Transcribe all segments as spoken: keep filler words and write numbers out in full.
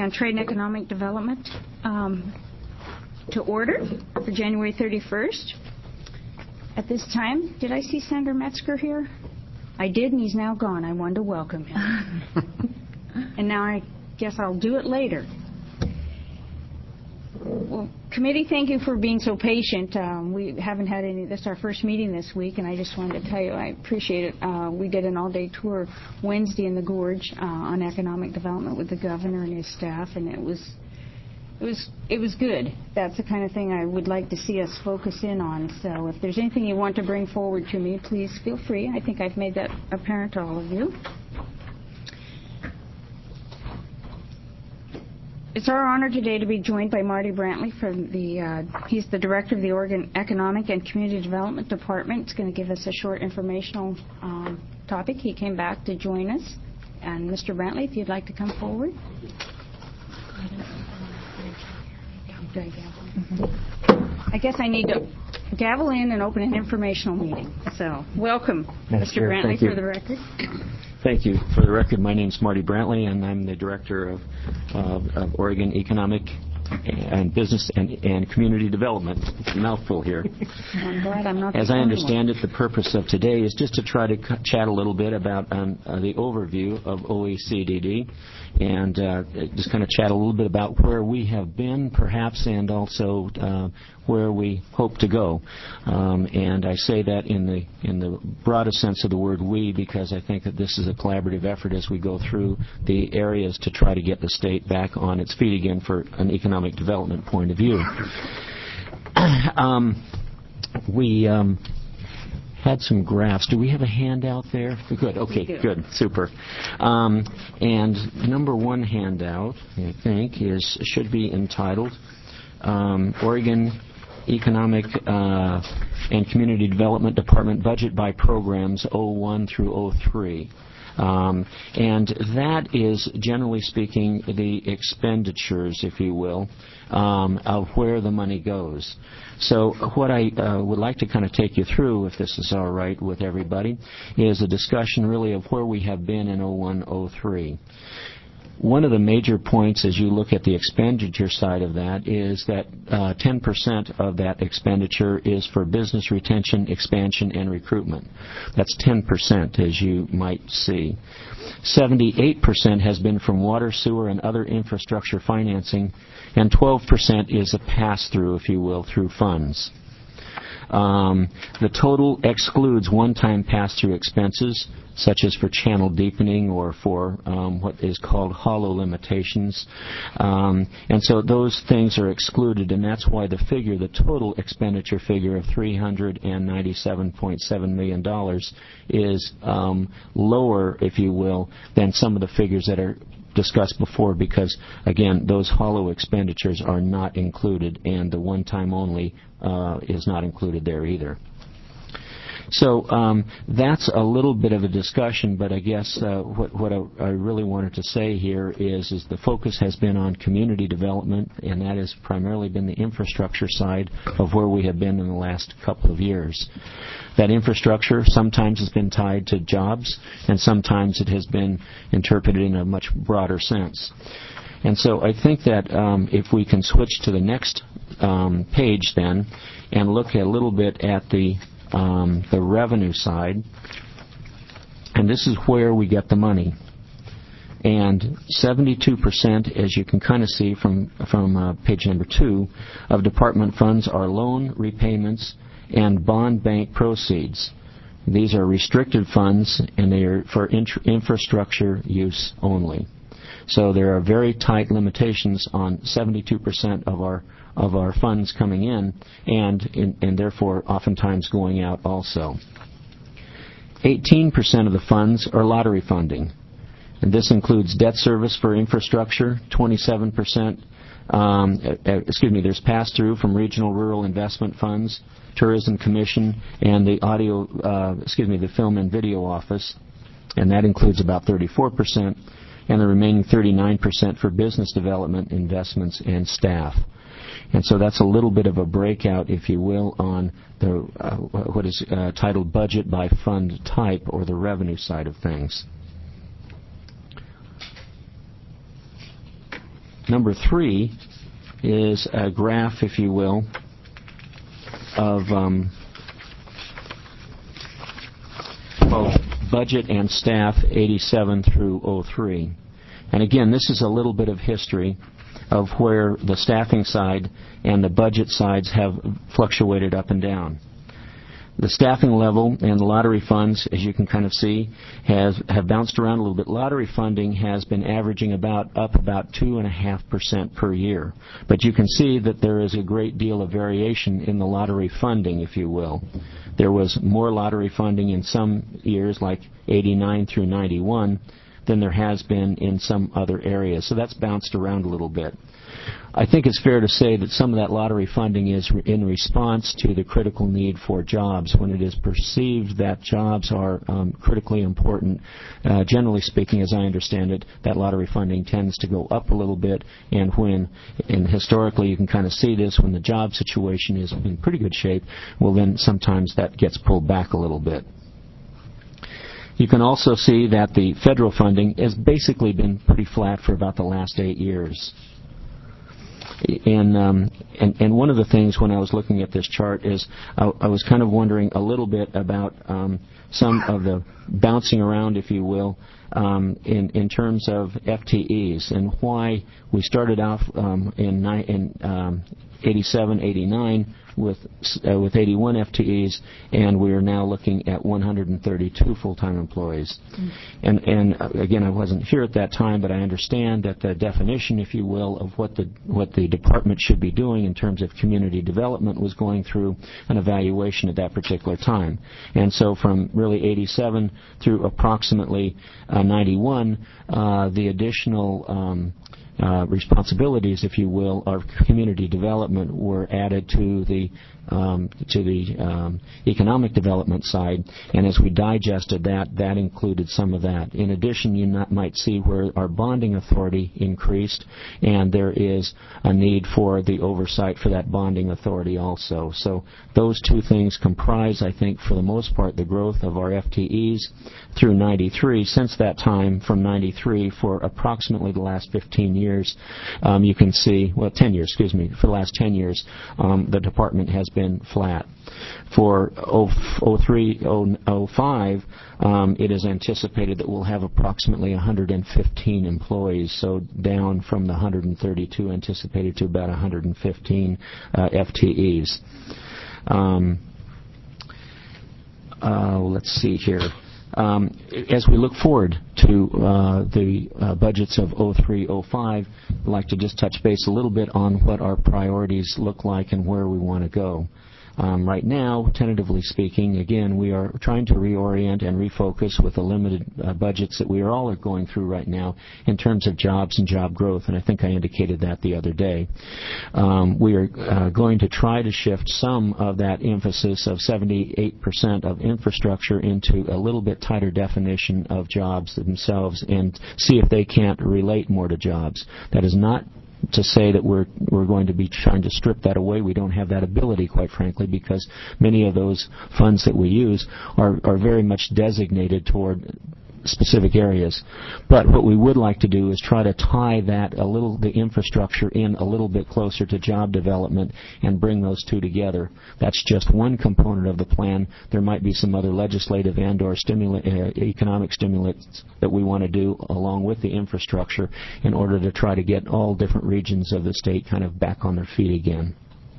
on Trade and Economic Development um, to order for January thirty-first. At this time, did I see Senator Metzger here? I did, and he's now gone. I wanted to welcome him. And now I guess I'll do it later. Well, committee, thank you for being so patient. Um, we haven't had any, this is our first meeting this week, and I just wanted to tell you I appreciate it. Uh, we did an all-day tour Wednesday in the Gorge uh, on economic development with the governor and his staff, and it was, it was, it was good. That's the kind of thing I would like to see us focus in on. So if there's anything you want to bring forward to me, please feel free. I think I've made that apparent to all of you. It's our honor today to be joined by Marty Brantley from the, uh, he's the director of the Oregon Economic and Community Development Department. He's going to give us a short informational um, topic. He came back to join us. And Mister Brantley, if you'd like to come forward. I guess I need to gavel in and open an informational meeting. So, welcome, Mister Brantley, for the record. Thank you. For the record, my name is Marty Brantley, and I'm the Director of, uh, of Oregon Economic and Business and, and Community Development. It's a mouthful here. I'm glad I'm not. As I understand it, the purpose of today is just to try to c- chat a little bit about um, uh, the overview of O E C D D, and uh, just kind of chat a little bit about where we have been, perhaps, and also uh, where we hope to go. Um, and I say that in the in the broadest sense of the word "we" because I think that this is a collaborative effort as we go through the areas to try to get the state back on its feet again for an economic development point of view. um, we um, had some graphs. Do we have a handout there? Good. Okay. Good. Super. Um, and number one handout, I think, is should be entitled um, Oregon Economic uh, and Community Development Department Budget by Programs oh one through oh three. Um, and that is, generally speaking, the expenditures, if you will, um, of where the money goes. So what I uh, would like to kind of take you through, if this is all right with everybody, is a discussion really of where we have been in oh one oh three. One of the major points as you look at the expenditure side of that is that uh, ten percent of that expenditure is for business retention, expansion, and recruitment. That's ten percent, as you might see. seventy-eight percent has been from water, sewer, and other infrastructure financing, and twelve percent is a pass-through, if you will, through funds. Um, the total excludes one-time pass-through expenses, such as for channel deepening or for um, what is called hollow limitations. Um, and so those things are excluded, and that's why the figure, the total expenditure figure of three hundred ninety-seven point seven million dollars is um, lower, if you will, than some of the figures that are discussed before because, again, those hollow expenditures are not included, and the one-time only uh, is not included there either. So um, that's a little bit of a discussion, but I guess uh, what, what I, I really wanted to say here is, is the focus has been on community development, and that has primarily been the infrastructure side of where we have been in the last couple of years. That infrastructure sometimes has been tied to jobs, and sometimes it has been interpreted in a much broader sense. And so I think that um, if we can switch to the next um, page then and look a little bit at the Um, the revenue side, and this is where we get the money. And seventy-two percent, as you can kind of see from from uh, page number two, of department funds are loan repayments and bond bank proceeds. These are restricted funds, and they are for int- infrastructure use only. So there are very tight limitations on seventy-two percent of our of our funds coming in, and in, and therefore oftentimes going out also. eighteen percent of the funds are lottery funding, and this includes debt service for infrastructure. twenty-seven percent, um, uh, excuse me, there's pass-through from regional rural investment funds, tourism commission, and the audio, uh, excuse me, the film and video office, and that includes about thirty-four percent, and the remaining thirty-nine percent for business development, investments, and staff. And so that's a little bit of a breakout, if you will, on the uh, what is uh, titled budget by fund type, or the revenue side of things. number three is a graph, if you will, of um, both budget and staff eighty-seven through oh three. And again, this is a little bit of history of where the staffing side and the budget sides have fluctuated up and down. The staffing level and the lottery funds, as you can kind of see, has have bounced around a little bit. Lottery funding has been averaging about up about two and a half percent per year. But you can see that there is a great deal of variation in the lottery funding, if you will. There was more lottery funding in some years, like eighty-nine through ninety-one, than there has been in some other areas. So that's bounced around a little bit. I think it's fair to say that some of that lottery funding is re- in response to the critical need for jobs. When it is perceived that jobs are um, critically important, uh, generally speaking, as I understand it, that lottery funding tends to go up a little bit. And when, and historically you can kind of see this, when the job situation is in pretty good shape, well then sometimes that gets pulled back a little bit. You can also see that the federal funding has basically been pretty flat for about the last eight years. And, um, and and one of the things when I was looking at this chart is I, I was kind of wondering a little bit about um, some of the bouncing around, if you will, um, in in terms of F T Es and why we started off um, in, ni- in um, eighty-seven, eighty-nine with uh, with eighty-one F T Es, and we are now looking at one hundred thirty-two full-time employees. Mm. And and uh, again, I wasn't here at that time, but I understand that the definition, if you will, of what the what the department should be doing in terms of community development was going through an evaluation at that particular time. And so from really eighty-seven through approximately uh, ninety-one, uh, the additional um, Uh, responsibilities, if you will, of community development were added to the um, to the um, economic development side, and as we digested that, that included some of that. In addition, you not, might see where our bonding authority increased, and there is a need for the oversight for that bonding authority also. So those two things comprise, I think, for the most part, the growth of our F T Es through ninety-three. Since that time, from ninety-three, for approximately the last fifteen years, um, you can see, well, ten years, excuse me, for the last ten years, um, the department has been flat. For oh three, oh five, um, it is anticipated that we'll have approximately one hundred fifteen employees, so down from the one hundred thirty-two anticipated to about one hundred fifteen uh, F T Es. Um, uh, let's see here. Um, as we look forward to uh, the uh, budgets of oh three, oh five, I'd like to just touch base a little bit on what our priorities look like and where we want to go. Um, right now, tentatively speaking, again, we are trying to reorient and refocus with the limited uh, budgets that we are all are going through right now in terms of jobs and job growth, and I think I indicated that the other day. Um, we are uh, going to try to shift some of that emphasis of seventy-eight percent of infrastructure into a little bit tighter definition of jobs themselves and see if they can't relate more to jobs. That is not to say that we're we're going to be trying to strip that away. We don't have that ability, quite frankly, because many of those funds that we use are, are very much designated toward specific areas. But what we would like to do is try to tie that a little, the infrastructure in a little bit closer to job development and bring those two together. That's just one component of the plan. There might be some other legislative and or stimula- uh, economic stimulants that we want to do along with the infrastructure in order to try to get all different regions of the state kind of back on their feet again.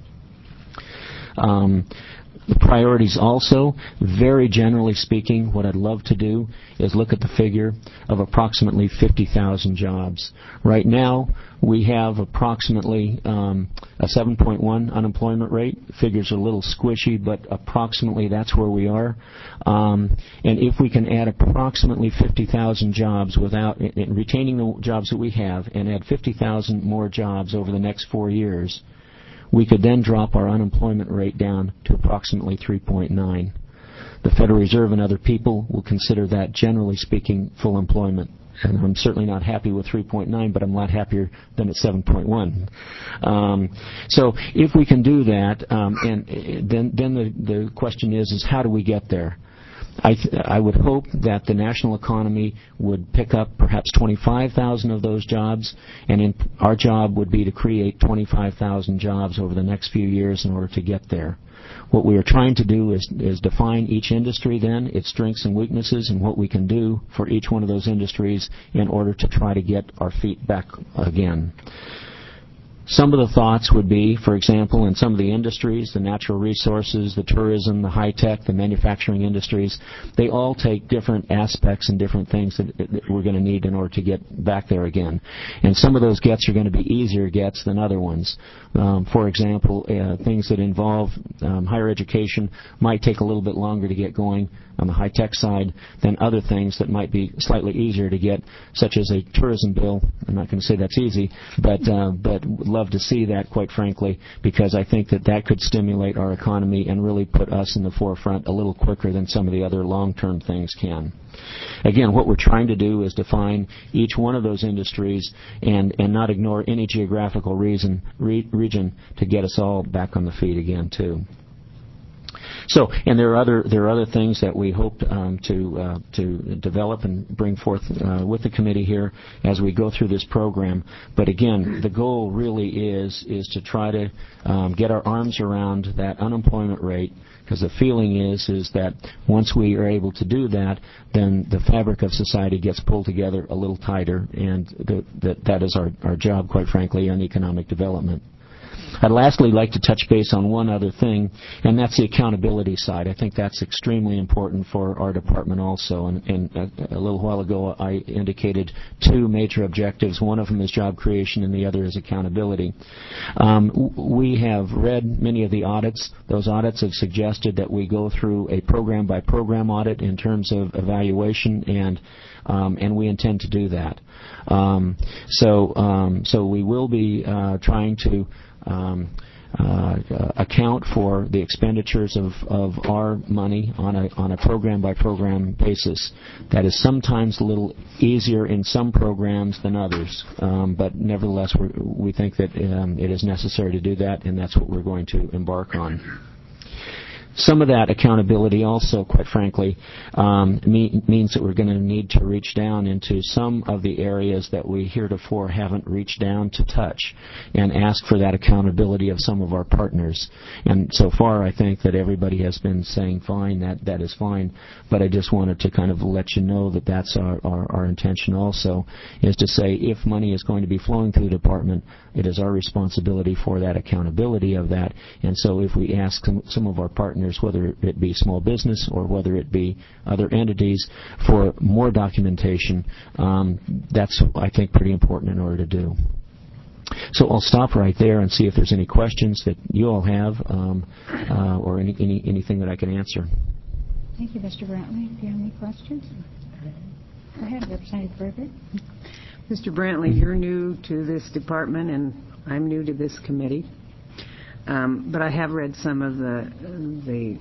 Um, The priorities also, very generally speaking, what I'd love to do is look at the figure of approximately fifty thousand jobs. Right now, we have approximately um, a seven point one unemployment rate. Figures are a little squishy, but approximately that's where we are. Um, and if we can add approximately fifty thousand jobs without in, in retaining the jobs that we have and add fifty thousand more jobs over the next four years, we could then drop our unemployment rate down to approximately three point nine. The Federal Reserve and other people will consider that, generally speaking, full employment. And I'm certainly not happy with three point nine, but I'm a lot happier than at seven point one. Um, so if we can do that, um, and then then the, the question is, is how do we get there? I, th- I would hope that the national economy would pick up perhaps twenty-five thousand of those jobs, and in, our job would be to create twenty-five thousand jobs over the next few years in order to get there. What we are trying to do is, is define each industry then, its strengths and weaknesses, and what we can do for each one of those industries in order to try to get our feet back again. Some of the thoughts would be, for example, in some of the industries, the natural resources, the tourism, the high-tech, the manufacturing industries, they all take different aspects and different things that, that we're going to need in order to get back there again. And some of those gets are going to be easier gets than other ones. Um, for example, uh, things that involve um, higher education might take a little bit longer to get going on the high-tech side than other things that might be slightly easier to get, such as a tourism bill. I'm not going to say that's easy, but uh, but would love to see that, quite frankly, because I think that that could stimulate our economy and really put us in the forefront a little quicker than some of the other long-term things can. Again, what we're trying to do is define each one of those industries and, and not ignore any geographical reason, re- region to get us all back on the feet again, too. So, and there are other there are other things that we hope um, to uh, to develop and bring forth uh, with the committee here as we go through this program. But again, the goal really is is to try to um, get our arms around that unemployment rate, because the feeling is is that once we are able to do that, then the fabric of society gets pulled together a little tighter, and the, that that is our our job, quite frankly, on economic development. I'd lastly like to touch base on one other thing, and that's the accountability side. I think that's extremely important for our department also. And, and a, a little while ago I indicated two major objectives. One of them is job creation and the other is accountability. Um, we have read many of the audits. Those audits have suggested that we go through a program-by-program audit in terms of evaluation, and Um, and we intend to do that. Um, so, um, so we will be uh, trying to um, uh, account for the expenditures of, of our money on a on a program-by-program basis. That is sometimes a little easier in some programs than others, um, but nevertheless, we're, we think that um, it is necessary to do that, and that's what we're going to embark on. Some of that accountability also, quite frankly, um, me- means that we're going to need to reach down into some of the areas that we heretofore haven't reached down to touch and ask for that accountability of some of our partners. And so far, I think that everybody has been saying, fine, that, that is fine. But I just wanted to kind of let you know that that's our, our, our intention also, is to say if money is going to be flowing through the department, it is our responsibility for that accountability of that. And so if we ask some, some of our partners, whether it be small business or whether it be other entities, for more documentation, um, that's, I think, pretty important in order to do. So I'll stop right there and see if there's any questions that you all have, um, uh, or any, any anything that I can answer. Thank you, Mister Brantley. Do you have any questions? Go ahead, Representative Frederick. Mister Brantley, you're new to this department, and I'm new to this committee. Um, but I have read some of the the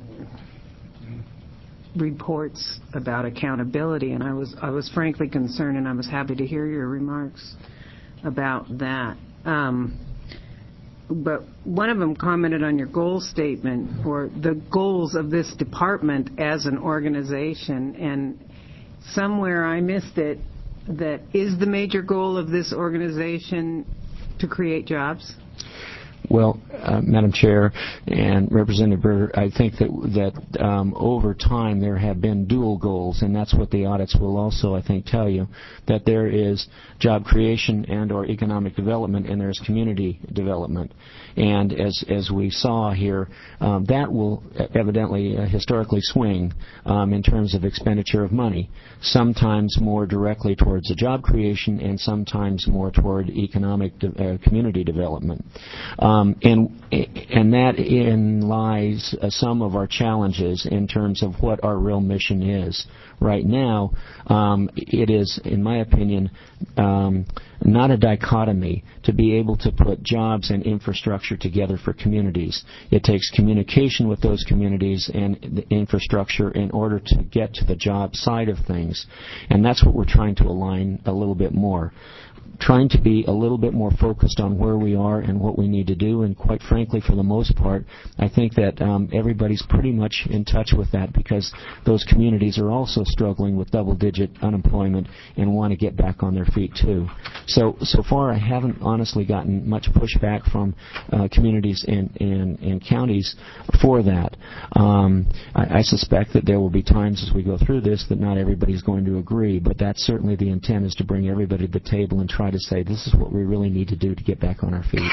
reports about accountability, and I was I was frankly concerned, and I was happy to hear your remarks about that. Um, but one of them commented on your goal statement, or the goals of this department as an organization, and somewhere I missed it. That is the major goal of this organization to create jobs? Well, uh, Madam Chair and Representative Berger, I think that that um, over time there have been dual goals, and that's what the audits will also, I think, tell you, that there is job creation and or economic development, and there's community development. And as as we saw here, um, that will evidently uh, historically swing um, in terms of expenditure of money, sometimes more directly towards the job creation and sometimes more toward economic de- uh, community development. Um, and and that in lies uh, some of our challenges in terms of what our real mission is. Right now, um, it is, in my opinion, um, not a dichotomy to be able to put jobs and infrastructure together for communities. It takes communication with those communities and the infrastructure in order to get to the job side of things. And that's what we're trying to align a little bit more. trying to be a little bit more focused on where we are and what we need to do. And quite frankly, for the most part, I think that um, everybody's pretty much in touch with that, because those communities are also struggling with double-digit unemployment and want to get back on their feet too. So, so far, I haven't honestly gotten much pushback from uh, communities and, and, and counties for that. Um, I, I suspect that there will be times as we go through this that not everybody's going to agree, but that's certainly the intent, is to bring everybody to the table and try to say this is what we really need to do to get back on our feet.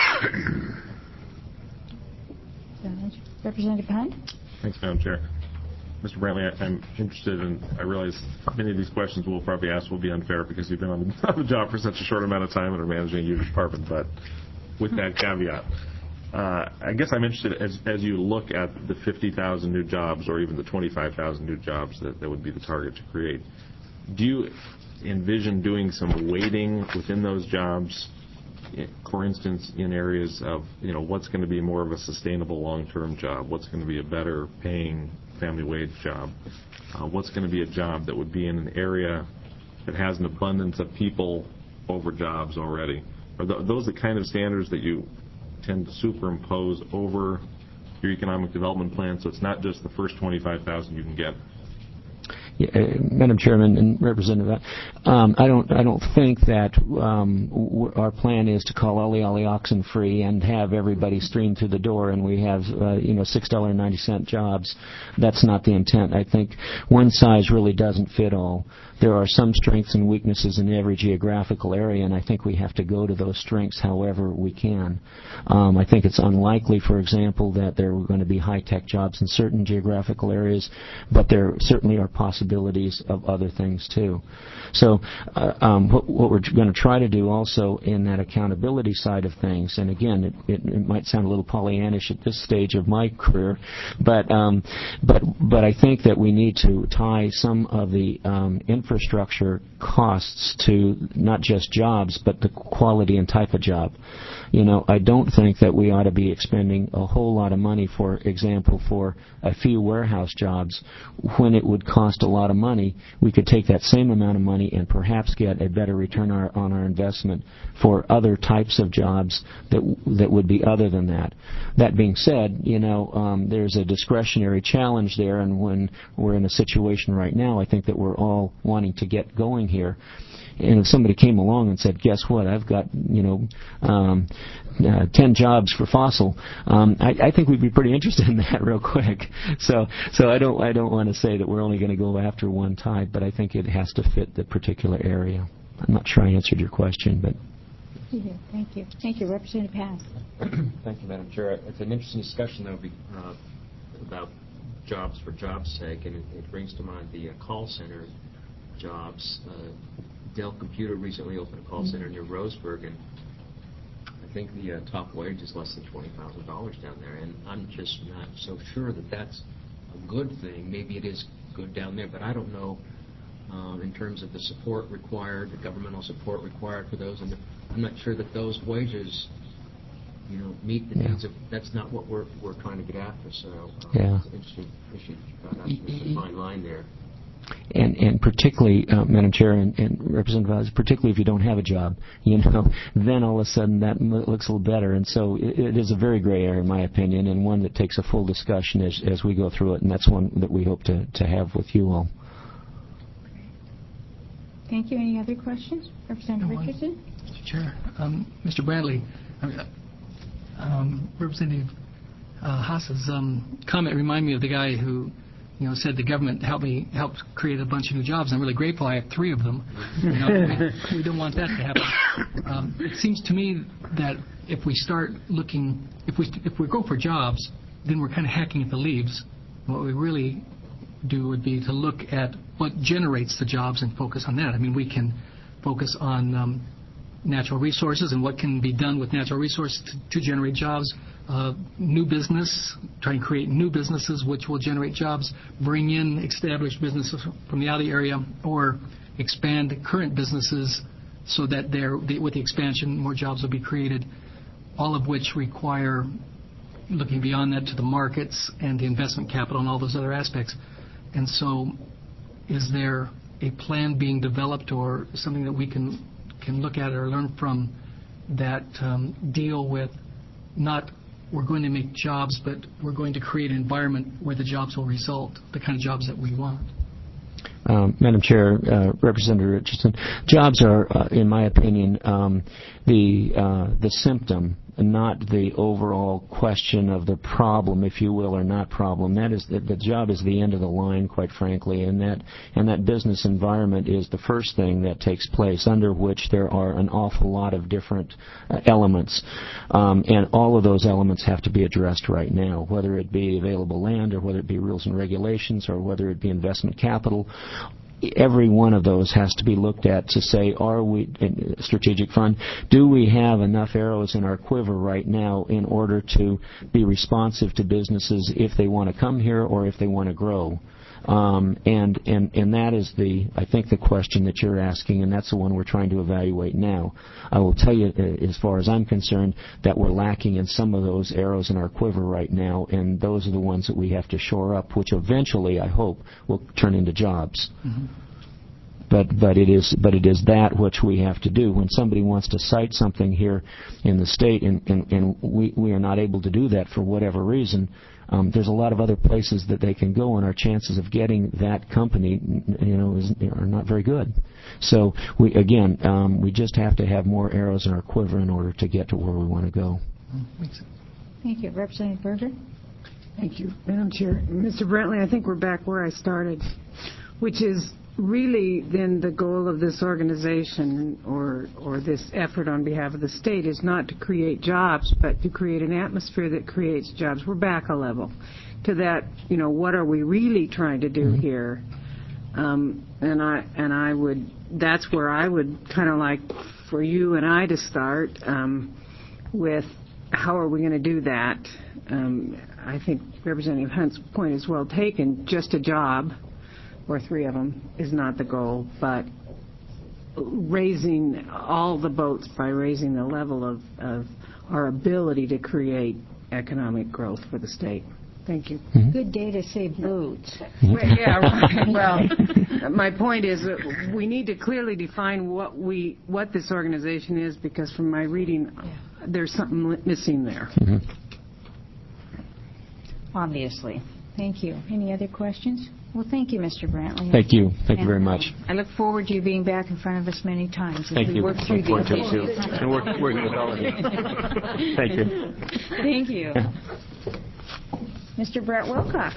Representative Hunt? Thanks, Madam Chair. Mister Brantley, I, I'm interested in, I realize many of these questions we'll probably ask will be unfair because you've been on the, on the job for such a short amount of time and are managing a huge department, but with that caveat, uh, I guess I'm interested, as, as you look at the fifty thousand new jobs or even the twenty-five thousand new jobs that, that would be the target to create, do you envision doing some weighting within those jobs, for instance, in areas of, you know, what's going to be more of a sustainable long-term job, what's going to be a better paying family wage job, uh, what's going to be a job that would be in an area that has an abundance of people over jobs already? Are th- those the kind of standards that you tend to superimpose over your economic development plan, so it's not just the first twenty-five thousand you can get? Yeah, uh, Madam Chairman and Representative, um, I don't, I don't think that um, w- our plan is to call Ollie Ollie Oxen free and have everybody stream through the door and we have, uh, you know, six dollars and ninety cents jobs. That's not the intent. I think one size really doesn't fit all. There are some strengths and weaknesses in every geographical area, and I think we have to go to those strengths however we can. Um, I think it's unlikely, for example, that there are going to be high-tech jobs in certain geographical areas, but there certainly are possibilities of other things too. So uh, um, what, what we're going to try to do also in that accountability side of things, and again, it, it, it might sound a little Pollyannish at this stage of my career, but um, but but I think that we need to tie some of the um, infrastructure costs to not just jobs, but the quality and type of job. You know, I don't think that we ought to be expending a whole lot of money, for example, for a few warehouse jobs, when it would cost a lot of money. We could take that same amount of money and perhaps get a better return our, on our investment for other types of jobs that that would be other than that. That being said, you know, um, there's a discretionary challenge there, and when we're in a situation right now, I think that we're all wanting to get going here. And if somebody came along and said, guess what, I've got, you know, um, uh, ten jobs for fossil, um, I, I think we'd be pretty interested in that real quick. So so I don't I don't want to say that we're only going to go after one type, but I think it has to fit the particular area. I'm not sure I answered your question, but... Thank you. Thank you. Representative Pass. Thank you, Madam Chair. It's an interesting discussion, though, uh, about jobs for jobs' sake, and it, it brings to mind the uh, call center jobs. Uh, Dell Computer recently opened a call center near Roseburg, and I think the uh, top wage is less than twenty thousand dollars down there, and I'm just not so sure that that's a good thing. Maybe it is good down there, but I don't know um, in terms of the support required, the governmental support required for those, and I'm not sure that those wages, you know, meet the yeah. needs of, that's not what we're we're trying to get after, so um, yeah. it's an interesting issue. Uh, there's a fine line there. And, and particularly, uh, Madam Chair and, and Representative Vaz, particularly if you don't have a job, you know, then all of a sudden that m- looks a little better. And so it, it is a very gray area, in my opinion, and one that takes a full discussion as, as we go through it, and that's one that we hope to, to have with you all. Thank you. Any other questions? Representative No, Richardson? Mister Chair, um, Mister Bradley, um, Representative uh, Haas's um, comment reminded me of the guy who, you know, said the government helped me helped create a bunch of new jobs. I'm really grateful. I have three of them. You know, we, we don't want that to happen. Um, it seems to me that if we start looking, if we if we go for jobs, then we're kind of hacking at the leaves. What we really do would be to look at what generates the jobs and focus on that. I mean, we can focus on um, natural resources and what can be done with natural resources to, to generate jobs. Uh, new business, try and create new businesses which will generate jobs, bring in established businesses from the outer area, or expand current businesses so that there, with the expansion, more jobs will be created, all of which require looking beyond that to the markets and the investment capital and all those other aspects. And so is there a plan being developed or something that we can can look at or learn from that um, deal with not we're going to make jobs, but we're going to create an environment where the jobs will result, the kind of jobs that we want. Um, Madam Chair, uh, Representative Richardson, jobs are, uh, in my opinion, um, the uh, the symptom, not the overall question of the problem, if you will, or not problem. That is the, the job is the end of the line, quite frankly, and that and that business environment is the first thing that takes place, under which there are an awful lot of different uh, elements, um, and all of those elements have to be addressed right now, whether it be available land or whether it be rules and regulations or whether it be investment capital. Every one of those has to be looked at to say, are we, strategic fund, do we have enough arrows in our quiver right now in order to be responsive to businesses if they want to come here or if they want to grow? Um, and, and, and that is the, I think, the question that you're asking, and that's the one we're trying to evaluate now. I will tell you, uh, as far as I'm concerned, that we're lacking in some of those arrows in our quiver right now, and those are the ones that we have to shore up, which eventually, I hope, will turn into jobs. Mm-hmm. But but it is but it is that which we have to do. When somebody wants to cite something here in the state, and, and, and we, we are not able to do that for whatever reason, um, there's a lot of other places that they can go, and our chances of getting that company, you know, is, are not very good. So we again, um, we just have to have more arrows in our quiver in order to get to where we want to go. Thank you, Representative Berger. Thank you, Madam Chair. Mister Brantley, I think we're back where I started, which is really then the goal of this organization or or this effort on behalf of the state is not to create jobs, but to create an atmosphere that creates jobs. We're back a level to that, you know, what are we really trying to do here? Um, and I and I would, that's where I would kind of like for you and I to start um, with how are we going to do that? Um, I think Representative Hunt's point is well taken. Just a job, or three of them, is not the goal, but raising all the boats by raising the level of, of our ability to create economic growth for the state. Thank you. Mm-hmm. Good day to say boats. Well, yeah, right. Well, my point is that we need to clearly define what we what this organization is, because from my reading, there's something missing there. Mm-hmm. Obviously. Thank you. Any other questions? Well, thank you, Mister Brantley. Thank you. Thank and, you very uh, much. I look forward to you being back in front of us many times as thank we you. work through Look these forward to issues. it, too. And work, working with all of you. Thank you. Thank you. Mister Brett Wilcox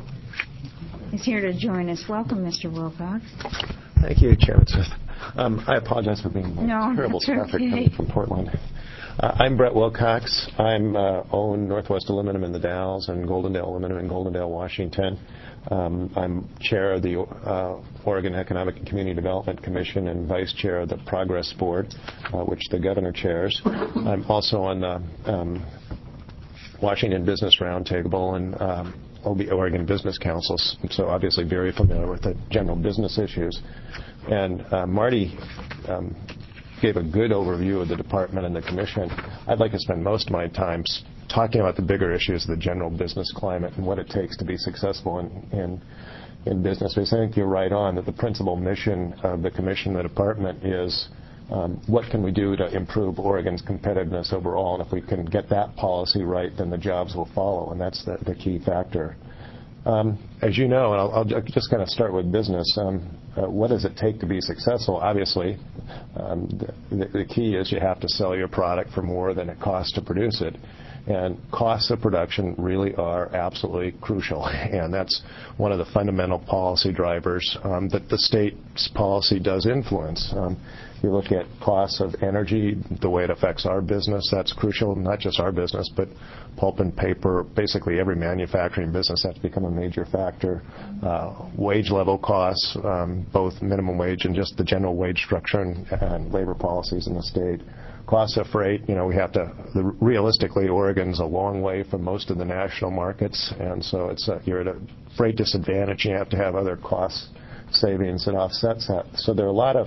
is here to join us. Welcome, Mister Wilcox. Thank you, Chairman Smith. Um, I apologize for being no, terrible traffic okay. coming from Portland. Uh, I'm Brett Wilcox. I'm uh, own Northwest Aluminum in the Dalles and Goldendale Aluminum in Goldendale, Washington. Um, I'm chair of the uh, Oregon Economic and Community Development Commission and vice chair of the Progress Board, uh, which the governor chairs. I'm also on the um, Washington Business Roundtable and um, O B Oregon Business Councils, so obviously very familiar with the general business issues. And uh, Marty um, gave a good overview of the department and the commission. I'd like to spend most of my time talking about the bigger issues of the general business climate and what it takes to be successful in, in, in business. Because I think you're right on that the principal mission of the commission and the department is um, what can we do to improve Oregon's competitiveness overall, and if we can get that policy right, then the jobs will follow, and that's the, the key factor. Um, as you know, and I'll, I'll just kind of start with business, um, uh, what does it take to be successful? Obviously, um, the, the key is you have to sell your product for more than it costs to produce it. And costs of production really are absolutely crucial, and that's one of the fundamental policy drivers um, that the state's policy does influence. Um, you look at costs of energy, the way it affects our business, that's crucial, not just our business, but pulp and paper, basically every manufacturing business has become a major factor. Uh, wage level costs, um, both minimum wage and just the general wage structure and, and labor policies in the state. Costs of freight, you know, we have to, the, realistically, Oregon's a long way from most of the national markets, and so it's a, you're at a freight disadvantage. You have to have other cost savings that offsets that. So there are a lot of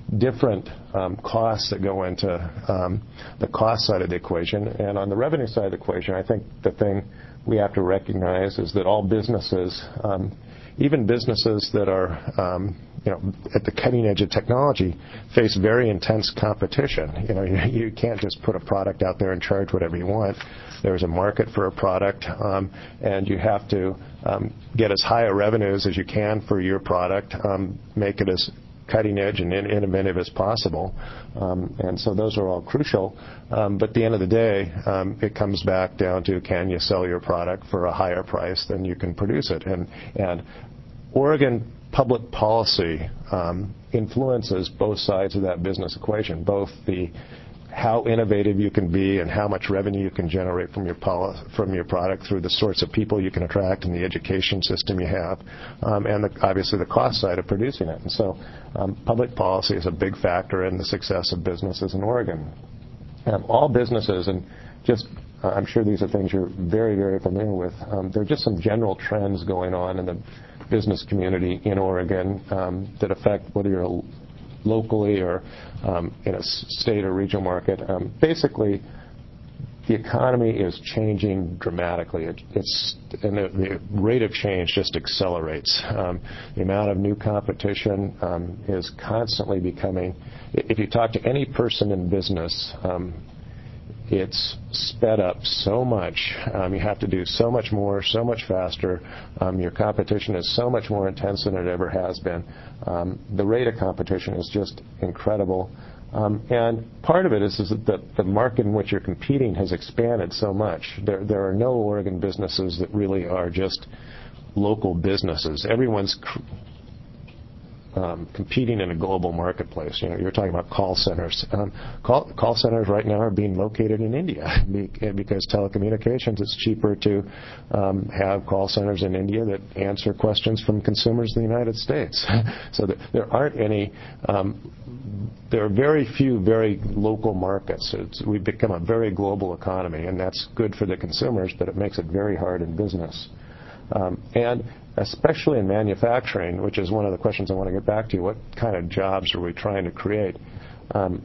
different um, costs that go into um, the cost side of the equation. And on the revenue side of the equation, I think the thing we have to recognize is that all businesses, um, even businesses that are um, you know, at the cutting edge of technology, face very intense competition. You know, you, you can't just put a product out there and charge whatever you want. There's a market for a product, um, and you have to um, get as high a revenues as you can for your product, um, make it as cutting edge and innovative as possible. Um, and so those are all crucial. Um, but at the end of the day, um, it comes back down to, can you sell your product for a higher price than you can produce it? And, and Oregon public policy um, influences both sides of that business equation, both the how innovative you can be and how much revenue you can generate from your poli- from your product through the sorts of people you can attract and the education system you have, um, and the, obviously the cost side of producing it. And so um, public policy is a big factor in the success of businesses in Oregon. Um, all businesses, and just uh, I'm sure these are things you're very, very familiar with, um, there are just some general trends going on in the business community in Oregon um, that affect whether you're a locally or um, in a state or regional market. Um, basically, the economy is changing dramatically. It, it's and the, the rate of change just accelerates. Um, the amount of new competition um, is constantly becoming. If you talk to any person in business, um, it's sped up so much. Um, you have to do so much more, so much faster. Um, your competition is so much more intense than it ever has been. Um, the rate of competition is just incredible. Um, and part of it is, is that the, the market in which you're competing has expanded so much. There, there are no Oregon businesses that really are just local businesses. Everyone's cr- Um, competing in a global marketplace. You know, you're talking about call centers. Um, call, call centers right now are being located in India because telecommunications, it's cheaper to um, have call centers in India that answer questions from consumers in the United States. So that there aren't any, um, there are very few very local markets. It's, we've become a very global economy, and that's good for the consumers, but it makes it very hard in business. Um, and especially in manufacturing, which is one of the questions I want to get back to, what kind of jobs are we trying to create? Um,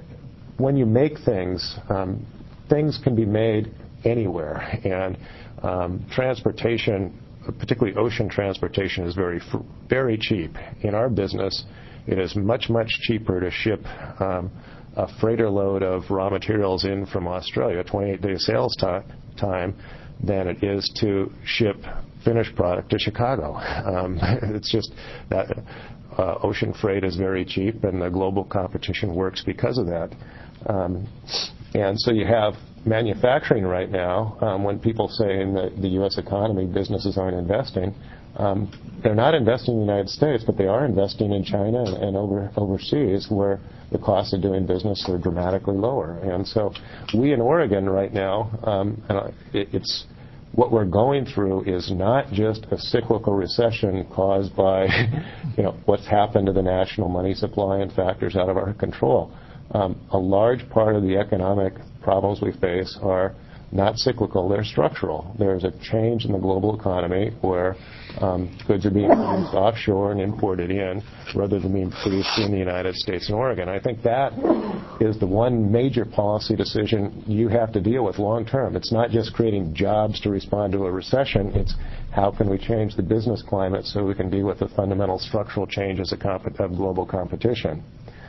when you make things, um, things can be made anywhere, and um, transportation, particularly ocean transportation, is very, very cheap. In our business, it is much, much cheaper to ship um, a freighter load of raw materials in from Australia, twenty-eight day sales t- time, than it is to ship finished product to Chicago. Um, it's just that uh, ocean freight is very cheap, and the global competition works because of that. Um, and so you have manufacturing right now. Um, when people say in the, the U S economy businesses aren't investing, um, they're not investing in the United States, but they are investing in China and, and over, overseas, where the costs of doing business are dramatically lower. And so we in Oregon right now, um, and it, it's what we're going through is not just a cyclical recession caused by, you know, what's happened to the national money supply and factors out of our control. Um, a large part of the economic problems we face are not cyclical, they're structural. There's a change in the global economy where um, goods are being produced offshore and imported in rather than being produced in the United States and Oregon. I think that is the one major policy decision you have to deal with long term. It's not just creating jobs to respond to a recession. It's how can we change the business climate so we can deal with the fundamental structural changes of, comp- of global competition.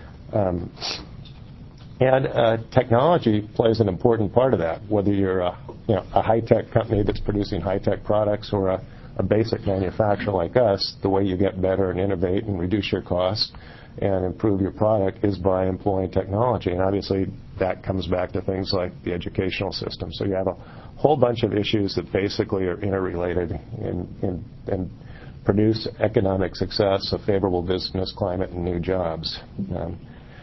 Um, And uh, technology plays an important part of that, whether you're a, you know, a high-tech company that's producing high-tech products or a, a basic manufacturer like us. The way you get better and innovate and reduce your costs and improve your product is by employing technology. And obviously that comes back to things like the educational system. So you have a whole bunch of issues that basically are interrelated and, and, and produce economic success, a favorable business climate, and new jobs. Um,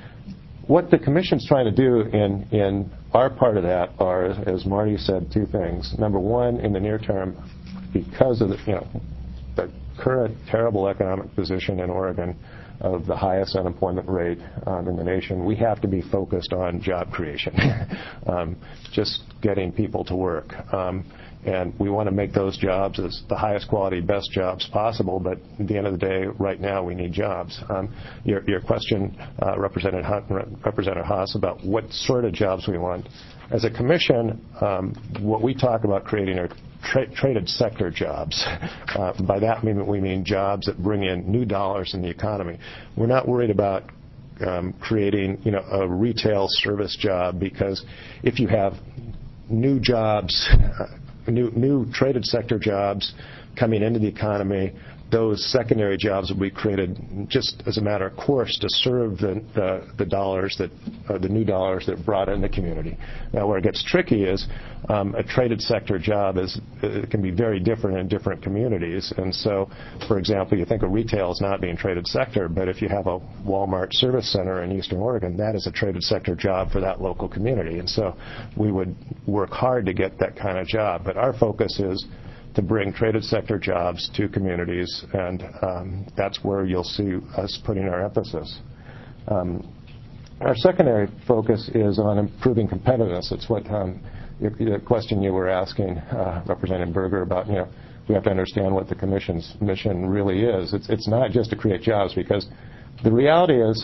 What the Commission's trying to do in, in our part of that are, as Marty said, two things. Number one, in the near term, because of the, you know, the current terrible economic position in Oregon of the highest unemployment rate um, in the nation, we have to be focused on job creation, um, just getting people to work. Um, and we want to make those jobs as the highest quality, best jobs possible, but at the end of the day, right now, we need jobs. Um, your, your question, uh, Representative, Representative Haas, about what sort of jobs we want. As a commission, um, what we talk about creating are tra- traded sector jobs. Uh, by that we mean, we mean jobs that bring in new dollars in the economy. We're not worried about um, creating, you know, a retail service job, because if you have new jobs, uh, new, new traded sector jobs coming into the economy, those secondary jobs will be created just as a matter of course to serve the the, the dollars that uh, the new dollars that brought in the community. Now, where it gets tricky is um, a traded sector job is it can be very different in different communities. And so, for example, you think of retail as not being traded sector, but if you have a Walmart service center in Eastern Oregon, that is a traded sector job for that local community. And so, we would work hard to get that kind of job. But our focus is to bring traded sector jobs to communities, and um, that's where you'll see us putting our emphasis. Um, our secondary focus is on improving competitiveness. It's what um, the question you were asking, uh, Representative Berger, about, you know, we have to understand what the Commission's mission really is. It's, it's not just to create jobs, because the reality is,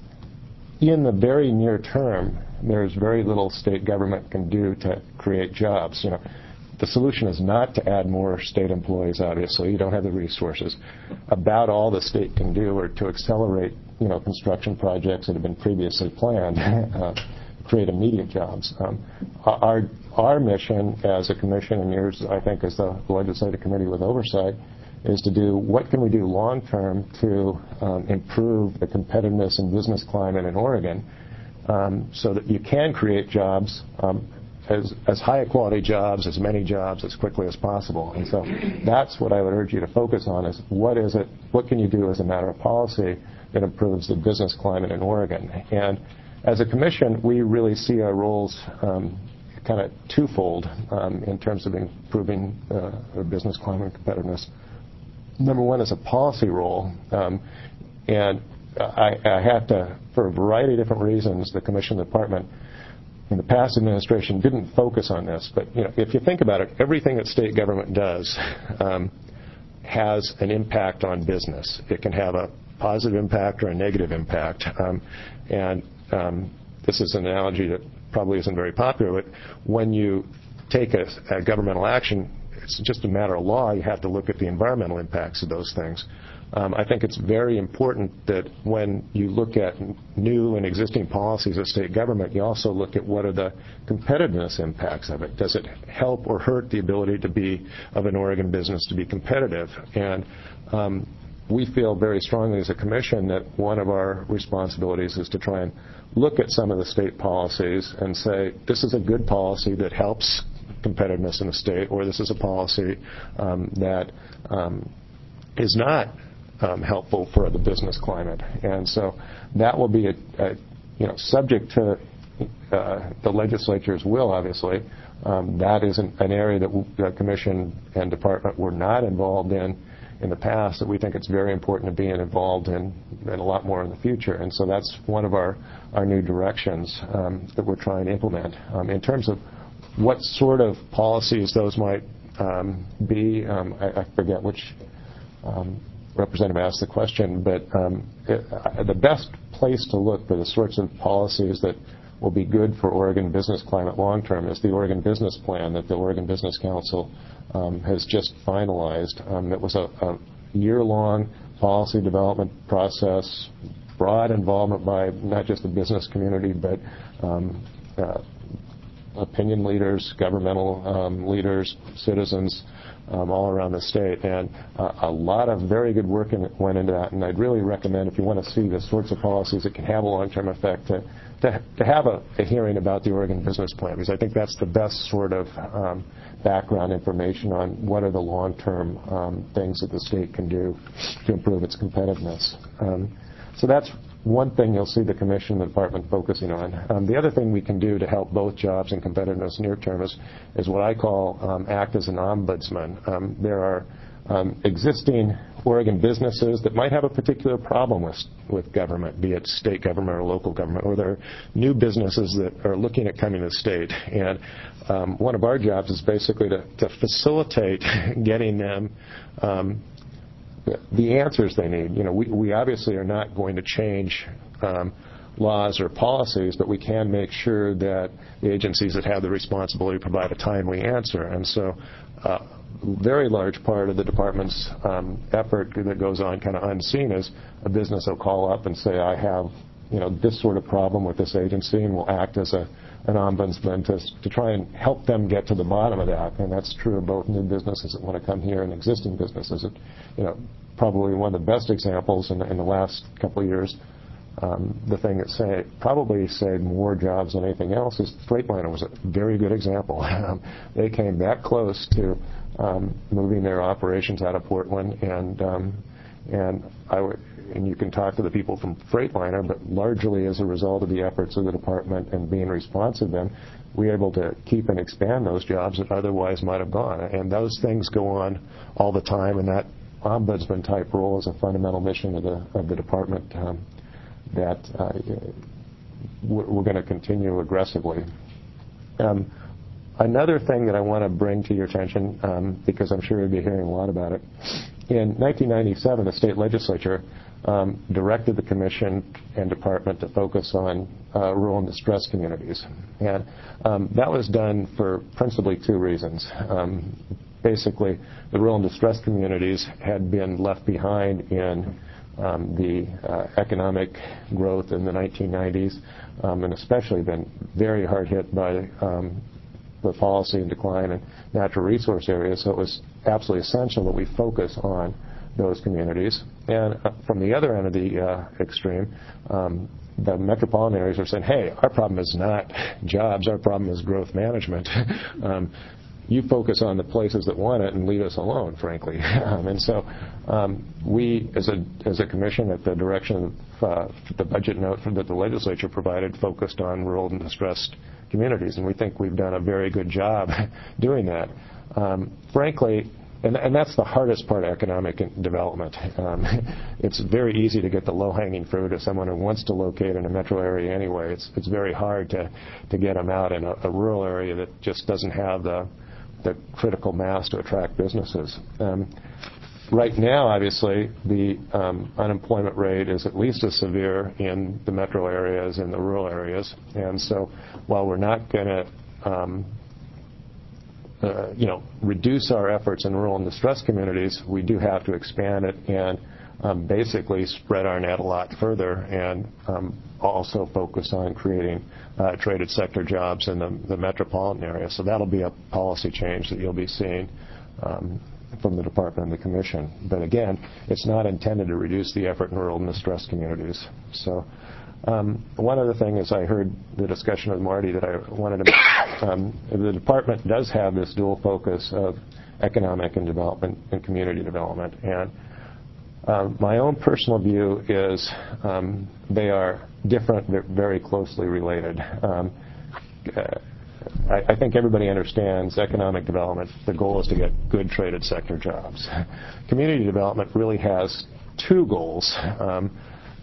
in the very near term, there's very little state government can do to create jobs. You know, the solution is not to add more state employees, obviously. You don't have the resources. About all the state can do are to accelerate, you know, construction projects that have been previously planned, uh, create immediate jobs. Um, our, our mission as a commission, and yours, I think, as the legislative committee with oversight, is to do what can we do long term to um, improve the competitiveness and business climate in Oregon, um, so that you can create jobs, um, As, as high a quality jobs, as many jobs, as quickly as possible. And so that's what I would urge you to focus on, is what is it, what can you do as a matter of policy that improves the business climate in Oregon? And as a commission, we really see our roles um, kind of twofold um, in terms of improving uh, our business climate and competitiveness. Number one is a policy role. Um, and I, I have to, for a variety of different reasons, the commission department in the past administration didn't focus on this, but you know, if you think about it, everything that state government does um, has an impact on business. It can have a positive impact or a negative impact. Um, and um, this is an analogy that probably isn't very popular, but when you take a, a governmental action, it's just a matter of law. You have to look at the environmental impacts of those things. Um, I think it's very important that when you look at new and existing policies of state government, you also look at what are the competitiveness impacts of it. Does it help or hurt the ability to be of an Oregon business to be competitive? And um, we feel very strongly as a commission that one of our responsibilities is to try and look at some of the state policies and say, this is a good policy that helps competitiveness in the state, or this is a policy um, that um, is not Um, helpful for the business climate. And so that will be a, a you know, subject to uh, the legislature's will, obviously. Um, that is an, an area that the commission and department were not involved in in the past, that we think it's very important to be involved in, in a lot more in the future. And so that's one of our, our new directions um, that we're trying to implement. Um, in terms of what sort of policies those might um, be, um, I, I forget which um, Representative asked the question, but um, it, uh, the best place to look for the sorts of policies that will be good for Oregon business climate long term is the Oregon Business Plan that the Oregon Business Council um, has just finalized. Um, it was a, a year-long policy development process, broad involvement by not just the business community, but um, uh, opinion leaders, governmental um, leaders, citizens, Um, all around the state, and uh, a lot of very good work in, went into that. And I'd really recommend, if you want to see the sorts of policies that can have a long-term effect, to to, to have a, a hearing about the Oregon Business Plan, because I think that's the best sort of um, background information on what are the long-term um, things that the state can do to improve its competitiveness. Um, so that's one thing you'll see the commission and the department focusing on. Um, the other thing we can do to help both jobs and competitiveness near term is, is what I call um, act as an ombudsman. Um, there are um, existing Oregon businesses that might have a particular problem with with government, be it state government or local government, or there are new businesses that are looking at coming to the state. And um, one of our jobs is basically to, to facilitate getting them um, the answers they need. You know, we, we obviously are not going to change um, laws or policies, but we can make sure that the agencies that have the responsibility provide a timely answer. And so uh, a very large part of the department's um, effort that goes on kind of unseen is a business will call up and say, I have, you know, this sort of problem with this agency, and will act as a an ombudsman to, to try and help them get to the bottom of that. And that's true of both new businesses that want to come here and existing businesses. It, you know, probably one of the best examples in, in the last couple of years, um, the thing that say, probably saved more jobs than anything else is Freightliner was a very good example. Um, they came that close to um, moving their operations out of Portland, and um, and I w- and you can talk to the people from Freightliner, but largely as a result of the efforts of the department and being responsive to them, we were able to keep and expand those jobs that otherwise might have gone. And those things go on all the time, and that ombudsman type role is a fundamental mission of the of the department um, that uh, we're, we're going to continue aggressively. Um, another thing that I want to bring to your attention, um, because I'm sure you'll be hearing a lot about it, in nineteen ninety-seven, the state legislature um, directed the commission and department to focus on uh, rural and distressed communities. And um, that was done for principally two reasons. Um, basically, the rural and distressed communities had been left behind in um, the uh, economic growth in the nineteen nineties, um, and especially been very hard hit by um, the policy and decline in natural resource areas. So it was absolutely essential that we focus on those communities. And uh, from the other end of the uh, extreme, um, the metropolitan areas are saying, hey, our problem is not jobs, our problem is growth management. um, you focus on the places that want it and leave us alone, frankly. um, and so um, we, as a as a commission, at the direction of uh, the budget note that the legislature provided, focused on rural and distressed communities, and we think we've done a very good job doing that. Um, frankly, and, and that's the hardest part of economic development. Um, it's very easy to get the low-hanging fruit of someone who wants to locate in a metro area anyway. It's it's very hard to, to get them out in a, a rural area that just doesn't have the the critical mass to attract businesses. Um, right now, obviously, the um, unemployment rate is at least as severe in the metro areas and the rural areas. And so while we're not going to um, uh, you know, reduce our efforts in rural and distressed communities, we do have to expand it and um, basically spread our net a lot further, and um, also focus on creating uh, traded sector jobs in the, the metropolitan area. So that'll be a policy change that you'll be seeing um, from the department and the commission. But again, it's not intended to reduce the effort in rural and distressed communities. So um, one other thing is, I heard the discussion with Marty that I wanted to make. Um, the department does have this dual focus of economic and development and community development. And Um, my own personal view is um, they are different, they're very closely related. Um, uh, I, I think everybody understands economic development. The goal is to get good traded sector jobs. Community development really has two goals. Um,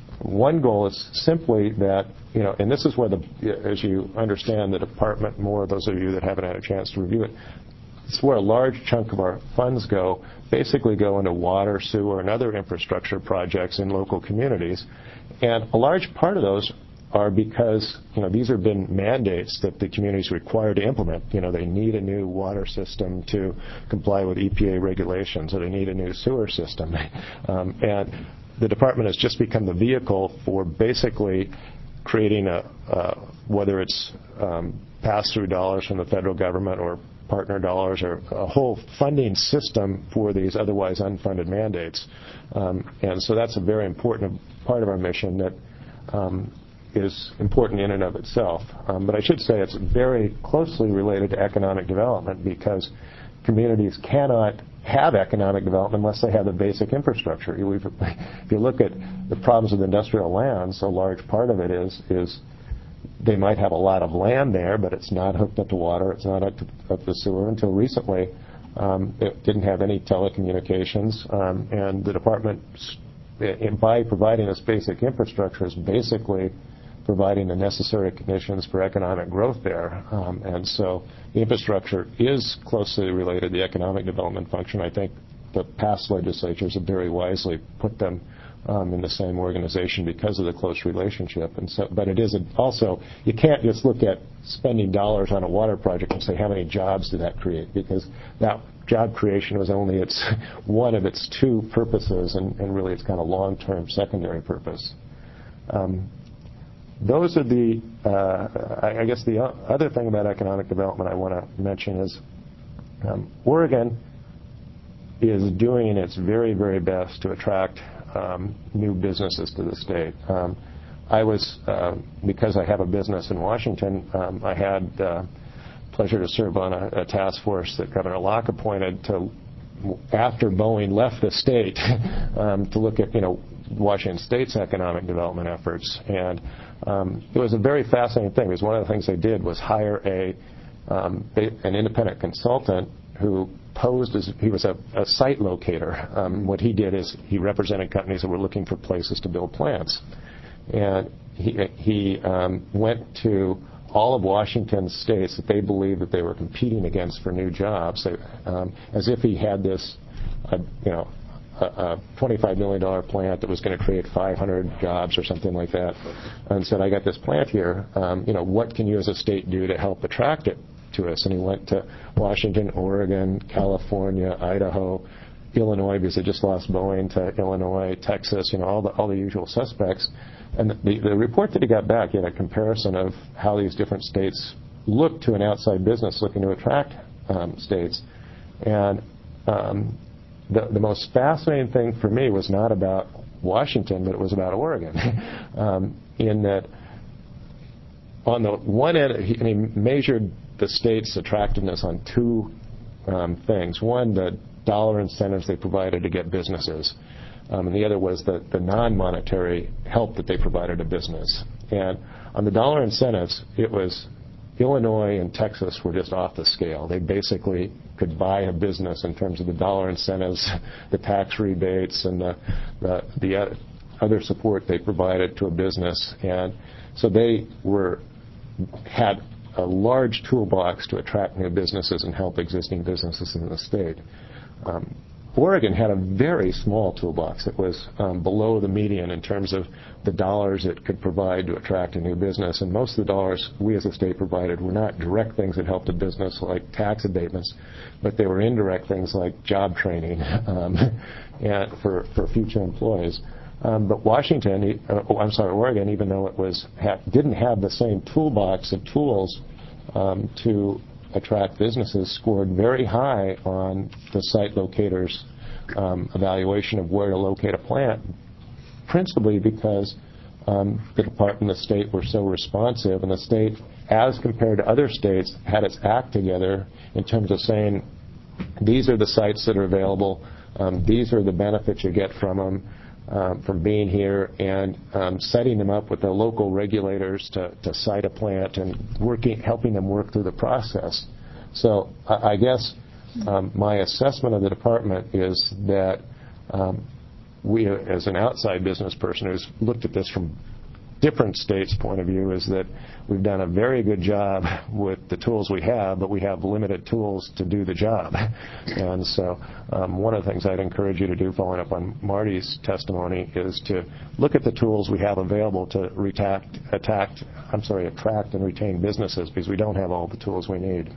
one goal is simply that, you know, and this is where the, as you understand the department more, those of you that haven't had a chance to review it, it's where a large chunk of our funds go, basically go into water, sewer, and other infrastructure projects in local communities. And a large part of those are because, you know, these have been mandates that the communities are required to implement. You know, they need a new water system to comply with E P A regulations, or they need a new sewer system. Um, and the department has just become the vehicle for basically creating a, uh, whether it's um, pass-through dollars from the federal government or partner dollars, or a whole funding system for these otherwise unfunded mandates. Um, and so that's a very important part of our mission that um, is important in and of itself. Um, but I should say it's very closely related to economic development, because communities cannot have economic development unless they have the basic infrastructure. If you look at the problems with industrial lands, a large part of it is is they might have a lot of land there, but it's not hooked up to water, it's not up to, up to sewer. Until recently, Um, it didn't have any telecommunications, um, and the department, in, by providing this basic infrastructure, is basically providing the necessary conditions for economic growth there. Um, and so the infrastructure is closely related to the economic development function. I think the past legislatures have very wisely put them um, in the same organization because of the close relationship. And so, but it is also, you can't just look at spending dollars on a water project and say how many jobs did that create, because that job creation was only its one of its two purposes, and, and really it's kind of long-term secondary purpose. Um, Those are the, uh, I, I guess the other thing about economic development I want to mention is um, Oregon is doing its very, very best to attract um, new businesses to the state. Um, I was, uh, because I have a business in Washington, um, I had uh, pleasure to serve on a, a task force that Governor Locke appointed to, after Boeing left the state, um, to look at, you know, Washington State's economic development efforts. And um, it was a very fascinating thing, because one of the things they did was hire a um, an independent consultant who posed as, he was a, a site locator. Um, what he did is he represented companies that were looking for places to build plants. And he, he um, went to all of Washington's states that they believed that they were competing against for new jobs, they, um, as if he had this, uh, you know, a twenty-five million dollars plant that was going to create five hundred jobs or something like that, and said, I got this plant here, um, you know, what can you as a state do to help attract it to us? And he went to Washington, Oregon, California, Idaho, Illinois, because they just lost Boeing, to Illinois, Texas, you know, all the, all the usual suspects. And the, the report that he got back, he had a comparison of how these different states look to an outside business looking to attract um, states. And um, The, the most fascinating thing for me was not about Washington, but it was about Oregon, um, in that on the one end, he, and he measured the state's attractiveness on two um, things. One, the dollar incentives they provided to get businesses, um, and the other was the, the non-monetary help that they provided to business. And on the dollar incentives, it was Illinois and Texas were just off the scale. They basically could buy a business in terms of the dollar incentives, the tax rebates, and the, the, the other support they provided to a business. And so they were had a large toolbox to attract new businesses and help existing businesses in the state. Um, Oregon had a very small toolbox. It was um, below the median in terms of the dollars it could provide to attract a new business. And most of the dollars we as a state provided were not direct things that helped a business like tax abatements, but they were indirect things like job training um, and for, for future employees. Um, but Washington, uh, oh, I'm sorry, Oregon, even though it was ha- didn't have the same toolbox of tools um, to attract businesses, scored very high on the site locator's um, evaluation of where to locate a plant, principally because um, the department and the state were so responsive, and the state, as compared to other states, had its act together in terms of saying, these are the sites that are available, um, these are the benefits you get from them, Um, from being here, and um, setting them up with the local regulators to, to site a plant and working, helping them work through the process. So I, I guess um, my assessment of the department is that um, we, as an outside business person who's looked at this from different states' point of view, is that we've done a very good job with the tools we have, but we have limited tools to do the job. And so um, one of the things I'd encourage you to do, following up on Marty's testimony, is to look at the tools we have available to retact, attack, I'm sorry, attract and retain businesses, because we don't have all the tools we need.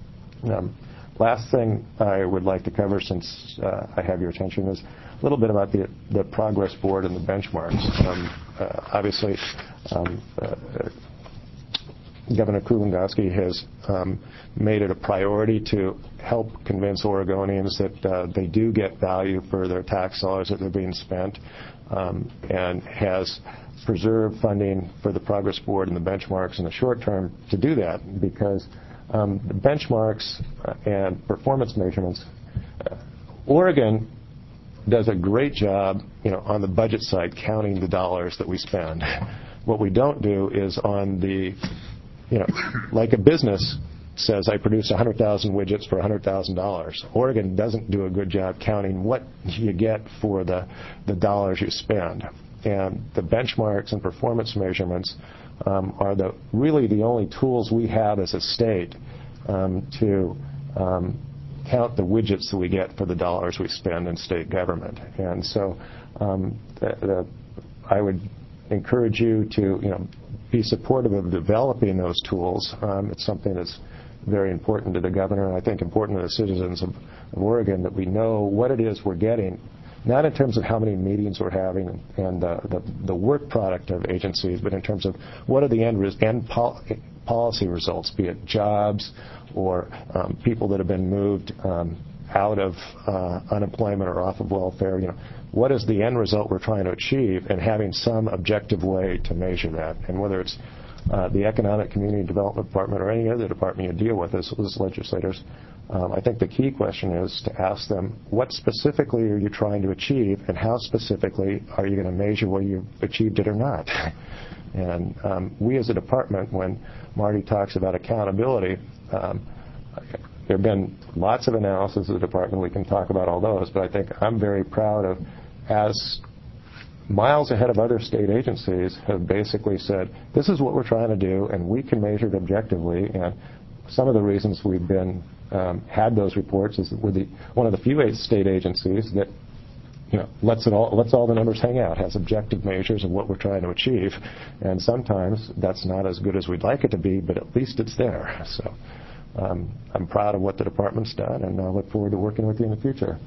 Um, last thing I would like to cover, since uh, I have your attention, is a little bit about the, the Progress Board and the benchmarks. Um, uh, obviously, um, uh, Governor Kulongoski has um, made it a priority to help convince Oregonians that uh, they do get value for their tax dollars that are being spent, um, and has preserved funding for the Progress Board and the benchmarks in the short term to do that, because um, the benchmarks and performance measurements, uh, Oregon does a great job, you know, on the budget side, counting the dollars that we spend. What we don't do is on the, you know, like a business, says, I produce one hundred thousand widgets for one hundred thousand dollars. Oregon doesn't do a good job counting what you get for the, the dollars you spend. And the benchmarks and performance measurements um, are the really the only tools we have as a state um, to um, count the widgets that we get for the dollars we spend in state government. And so um, the, the, I would encourage you to, you know, be supportive of developing those tools. Um, it's something that's very important to the governor, and I think important to the citizens of, of Oregon, that we know what it is we're getting, not in terms of how many meetings we're having and, and uh, the, the work product of agencies, but in terms of what are the end, res- end pol- policy results, be it jobs or um, people that have been moved um, out of uh, unemployment or off of welfare. You know, what is the end result we're trying to achieve, and having some objective way to measure that. And whether it's uh, the Economic Community Development Department or any other department you deal with as, as legislators, um, I think the key question is to ask them, what specifically are you trying to achieve, and how specifically are you going to measure whether you've achieved it or not? And um, we as a department, when Marty talks about accountability, um, there have been lots of analysis of the department. We can talk about all those, but I think I'm very proud of, as miles ahead of other state agencies have basically said, this is what we're trying to do, and we can measure it objectively. And some of the reasons we've been um, had those reports is that we're the, one of the few state agencies that, you know, lets it all lets all the numbers hang out, has objective measures of what we're trying to achieve. And sometimes that's not as good as we'd like it to be, but at least it's there. So um, I'm proud of what the department's done, and I look forward to working with you in the future.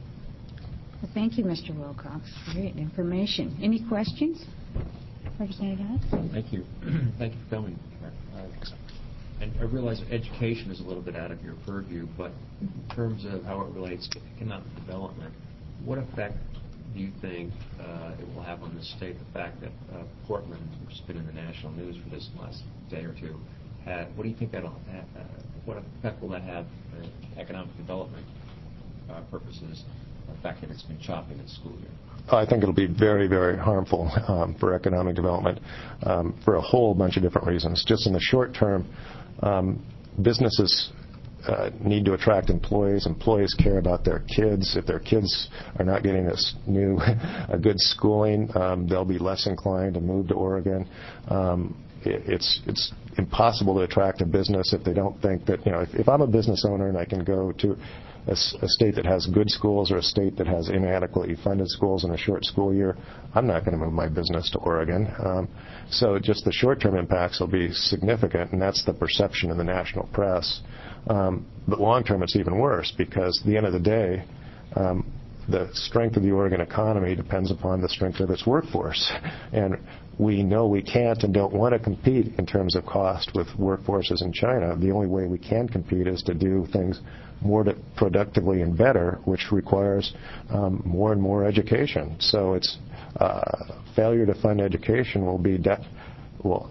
Well, thank you, Mister Wilcox. Great information. Any questions? Representative Hunt? Thank you. Thank you for coming. Uh, and I realize education is a little bit out of your purview, but in terms of how it relates to economic development, what effect do you think uh, it will have on the state, the fact that uh, Portland, which has been in the national news for this last day or two, had, what do you think that'll, uh, what effect will that have for economic development uh, purposes, the fact that it's been chopped in its school year? I think it'll be very, very harmful um, for economic development um, for a whole bunch of different reasons. Just in the short term, um, businesses uh, need to attract employees. Employees care about their kids. If their kids are not getting this new, a good schooling, um, they'll be less inclined to move to Oregon. Um, it, it's it's impossible to attract a business if they don't think that, you know, if, if I'm a business owner and I can go to A, a state that has good schools or a state that has inadequately funded schools in a short school year, I'm not going to move my business to Oregon. Um, so just the short-term impacts will be significant, and that's the perception in the national press. Um, but long-term, it's even worse, because at the end of the day, um, the strength of the Oregon economy depends upon the strength of its workforce. And we know we can't and don't want to compete in terms of cost with workforces in China. The only way we can compete is to do things more to productively and better, which requires um, more and more education. So it's uh, failure to fund education will be de- will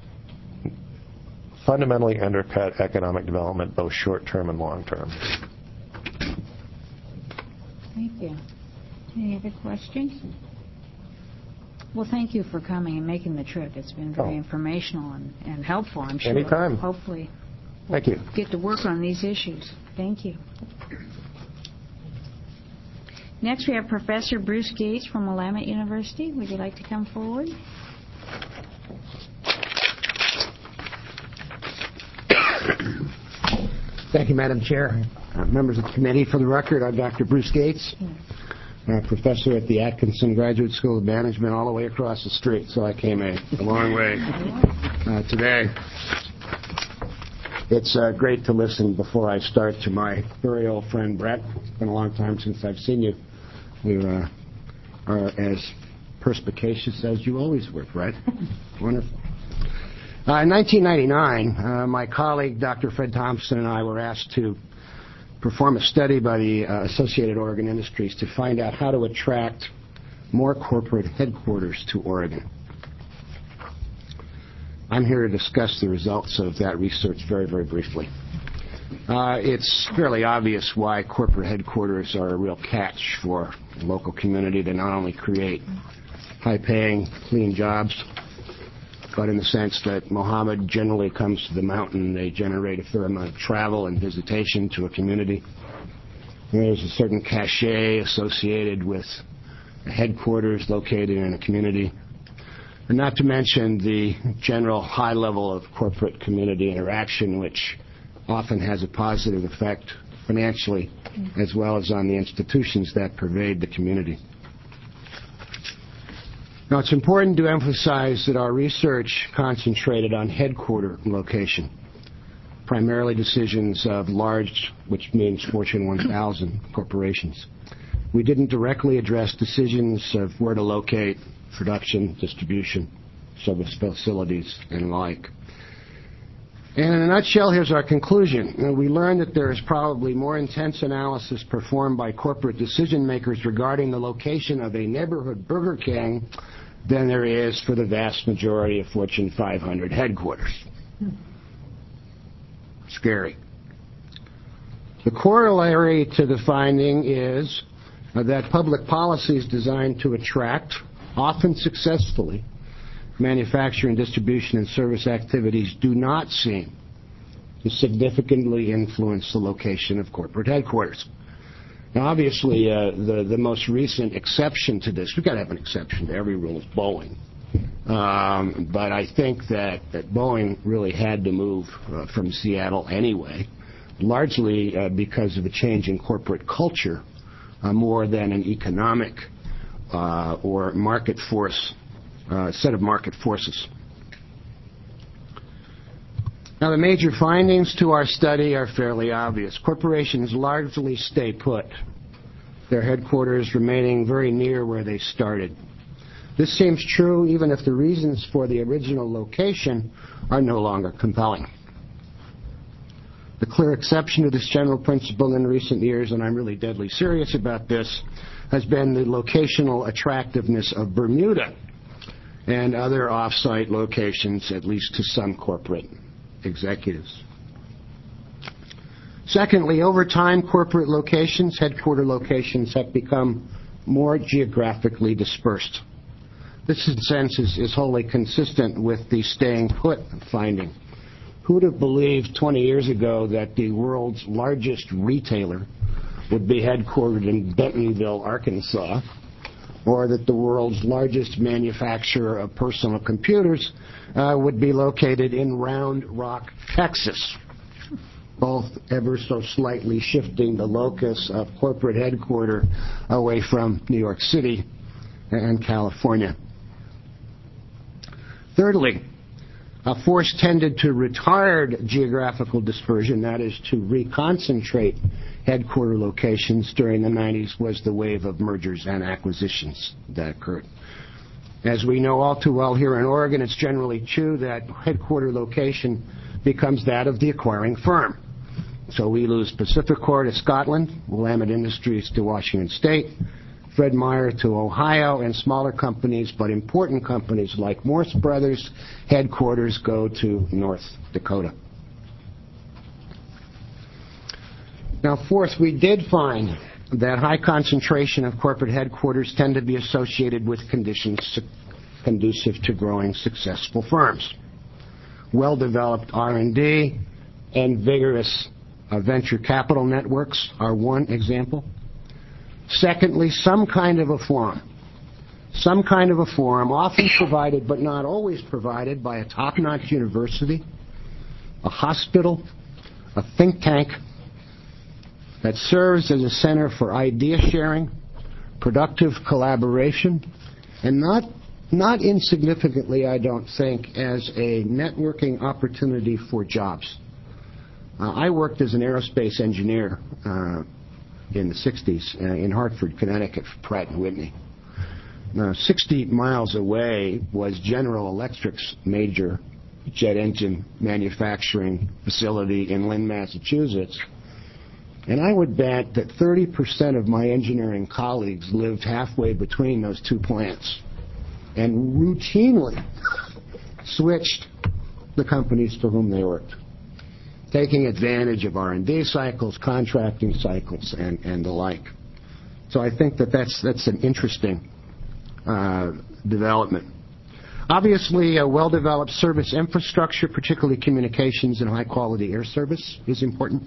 fundamentally undercut economic development, both short-term and long-term. Thank you. Any other questions? Well, thank you for coming and making the trip. It's been very Oh. informational and, and helpful, I'm sure. Anytime. Hopefully Thank you. get to work on these issues. Thank you. Next, we have Professor Bruce Gates from Willamette University. Would you like to come forward? Thank you, Madam Chair. Uh, members of the committee, for the record, I'm Doctor Bruce Gates, I'm a professor at the Atkinson Graduate School of Management all the way across the street, so I came a, a long way uh, today. It's uh, great to listen before I start to my very old friend Brett. It's been a long time since I've seen you. You uh, are as perspicacious as you always were, Brett. Wonderful. Uh, in nineteen ninety-nine, uh, my colleague, Doctor Fred Thompson, and I were asked to perform a study by the uh, Associated Oregon Industries to find out how to attract more corporate headquarters to Oregon. I'm here to discuss the results of that research very, very briefly. Uh, it's fairly obvious why corporate headquarters are a real catch for the local community to not only create high-paying, clean jobs, but in the sense that Mohammed generally comes to the mountain. They generate a fair amount of travel and visitation to a community. There's a certain cachet associated with a headquarters located in a community. And not to mention the general high level of corporate community interaction, which often has a positive effect financially as well as on the institutions that pervade the community. Now, it's important to emphasize that our research concentrated on headquarter location, primarily decisions of large, which means Fortune one thousand corporations. We didn't directly address decisions of where to locate production, distribution, service facilities, and the like. And in a nutshell, here's our conclusion. You know, we learned that there is probably more intense analysis performed by corporate decision makers regarding the location of a neighborhood Burger King than there is for the vast majority of Fortune five hundred headquarters. Scary. The corollary to the finding is that public policies designed to attract, often successfully, manufacturing, distribution, and service activities do not seem to significantly influence the location of corporate headquarters. Now, obviously, uh, the, the most recent exception to this, we've got to have an exception to every rule, is Boeing. Um, but I think that, that Boeing really had to move uh, from Seattle anyway, largely uh, because of a change in corporate culture uh, more than an economic uh, or market force, uh, set of market forces. Now, the major findings to our study are fairly obvious. Corporations largely stay put, their headquarters remaining very near where they started. This seems true even if the reasons for the original location are no longer compelling. The clear exception to this general principle in recent years, and I'm really deadly serious about this, has been the locational attractiveness of Bermuda and other off-site locations, at least to some corporate executives. Secondly, over time, corporate locations, headquarter locations, have become more geographically dispersed. This, in a sense, is, is wholly consistent with the staying put finding. Who would have believed twenty years ago that the world's largest retailer would be headquartered in Bentonville, Arkansas, or that the world's largest manufacturer of personal computers uh, would be located in Round Rock, Texas, both ever so slightly shifting the locus of corporate headquarters away from New York City and California. Thirdly, a force tended to retard geographical dispersion, that is, to reconcentrate headquarter locations during the nineties, was the wave of mergers and acquisitions that occurred. As we know all too well here in Oregon, it's generally true that headquarter location becomes that of the acquiring firm. So we lose Pacificor to Scotland, Willamette Industries to Washington State, Fred Meyer to Ohio, and smaller companies, but important companies like Morse Brothers headquarters go to North Dakota. Now, fourth, we did find that high concentration of corporate headquarters tend to be associated with conditions conducive to growing successful firms. Well-developed R and D and vigorous uh, venture capital networks are one example. Secondly, some kind of a forum. Some kind of a forum, often provided but not always provided by a top-notch university, a hospital, a think tank, that serves as a center for idea sharing, productive collaboration, and not, not insignificantly, I don't think, as a networking opportunity for jobs. Uh, I worked as an aerospace engineer uh, in the sixties uh, in Hartford, Connecticut for Pratt and Whitney. Now, sixty miles away was General Electric's major jet engine manufacturing facility in Lynn, Massachusetts. And I would bet that thirty percent of my engineering colleagues lived halfway between those two plants and routinely switched the companies for whom they worked, taking advantage of R and D cycles, contracting cycles, and, and the like. So I think that that's, that's an interesting uh, development. Obviously, a well-developed service infrastructure, particularly communications and high-quality air service, is important.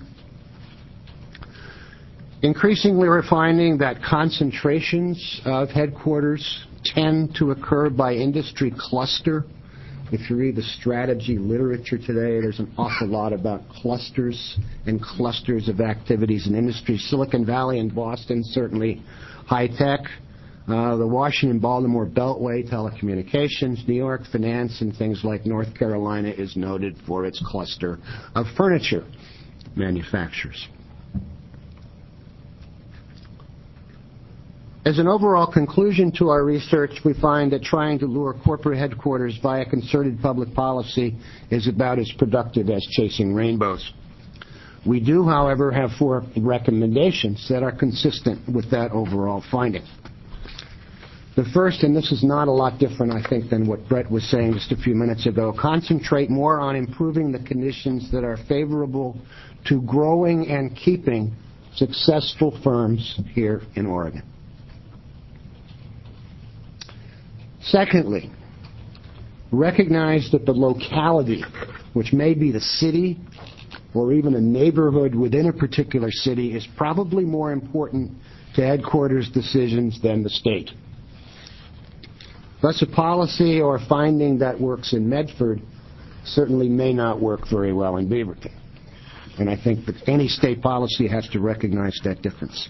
Increasingly, we're finding that concentrations of headquarters tend to occur by industry cluster. If you read the strategy literature today, there's an awful lot about clusters and clusters of activities in industry. Silicon Valley and Boston, certainly high-tech. Uh, the Washington-Baltimore Beltway, telecommunications. New York, finance, and things like North Carolina is noted for its cluster of furniture manufacturers. As an overall conclusion to our research, we find that trying to lure corporate headquarters via concerted public policy is about as productive as chasing rainbows. We do, however, have four recommendations that are consistent with that overall finding. The first, and this is not a lot different, I think, than what Brett was saying just a few minutes ago, concentrate more on improving the conditions that are favorable to growing and keeping successful firms here in Oregon. Secondly, recognize that the locality, which may be the city or even a neighborhood within a particular city, is probably more important to headquarters decisions than the state. Thus, a policy or finding that works in Medford certainly may not work very well in Beaverton. And I think that any state policy has to recognize that difference.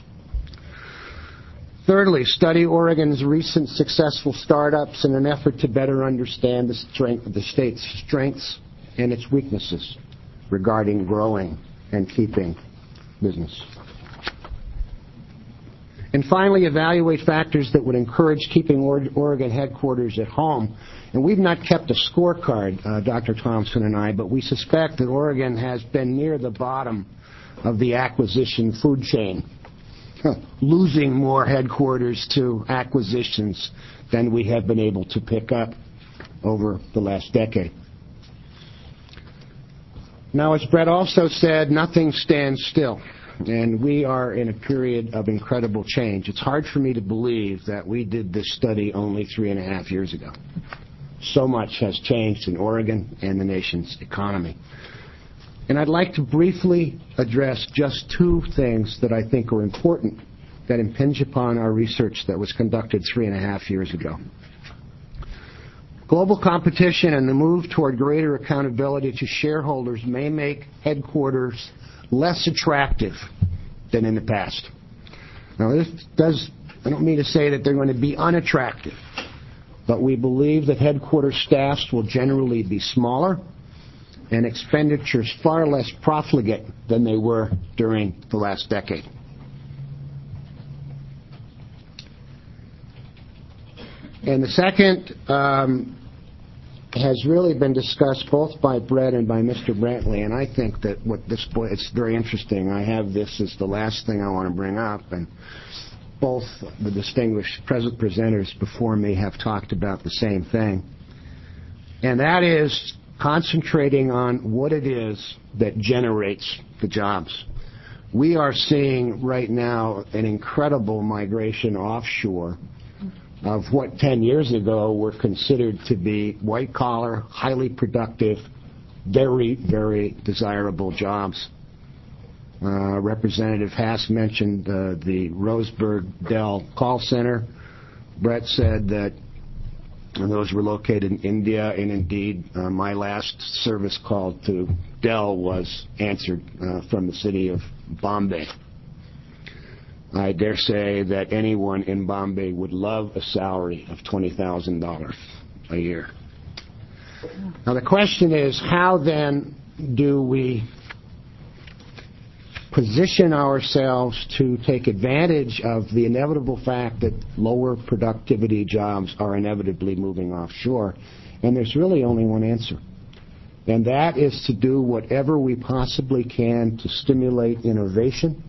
Thirdly, study Oregon's recent successful startups in an effort to better understand the strength of the state's strengths and its weaknesses regarding growing and keeping business. And finally, evaluate factors that would encourage keeping Oregon headquarters at home. And we've not kept a scorecard, uh, Doctor Thompson and I, but we suspect that Oregon has been near the bottom of the acquisition food chain, losing more headquarters to acquisitions than we have been able to pick up over the last decade. Now, as Brett also said, nothing stands still, and we are in a period of incredible change. It's hard for me to believe that we did this study only three and a half years ago. So much has changed in Oregon and the nation's economy. And I'd like to briefly address just two things that I think are important that impinge upon our research that was conducted three and a half years ago. Global competition and the move toward greater accountability to shareholders may make headquarters less attractive than in the past. Now, this does, I don't mean to say that they're going to be unattractive, but we believe that headquarters staffs will generally be smaller and expenditures far less profligate than they were during the last decade. And the second um, has really been discussed both by Brett and by Mister Brantley, and I think that what this boy, it's very interesting. I have this as the last thing I want to bring up, and both the distinguished present presenters before me have talked about the same thing, and that is concentrating on what it is that generates the jobs. We are seeing right now an incredible migration offshore of what ten years ago were considered to be white-collar, highly productive, very, very desirable jobs. Uh, Representative Haas mentioned uh, the Roseburg Dell call center. Brett said that and those were located in India, and indeed, uh, my last service call to Dell was answered uh, from the city of Bombay. I dare say that anyone in Bombay would love a salary of twenty thousand dollars a year. Now, the question is, how then do we position ourselves to take advantage of the inevitable fact that lower productivity jobs are inevitably moving offshore? And there's really only one answer, and that is to do whatever we possibly can to stimulate innovation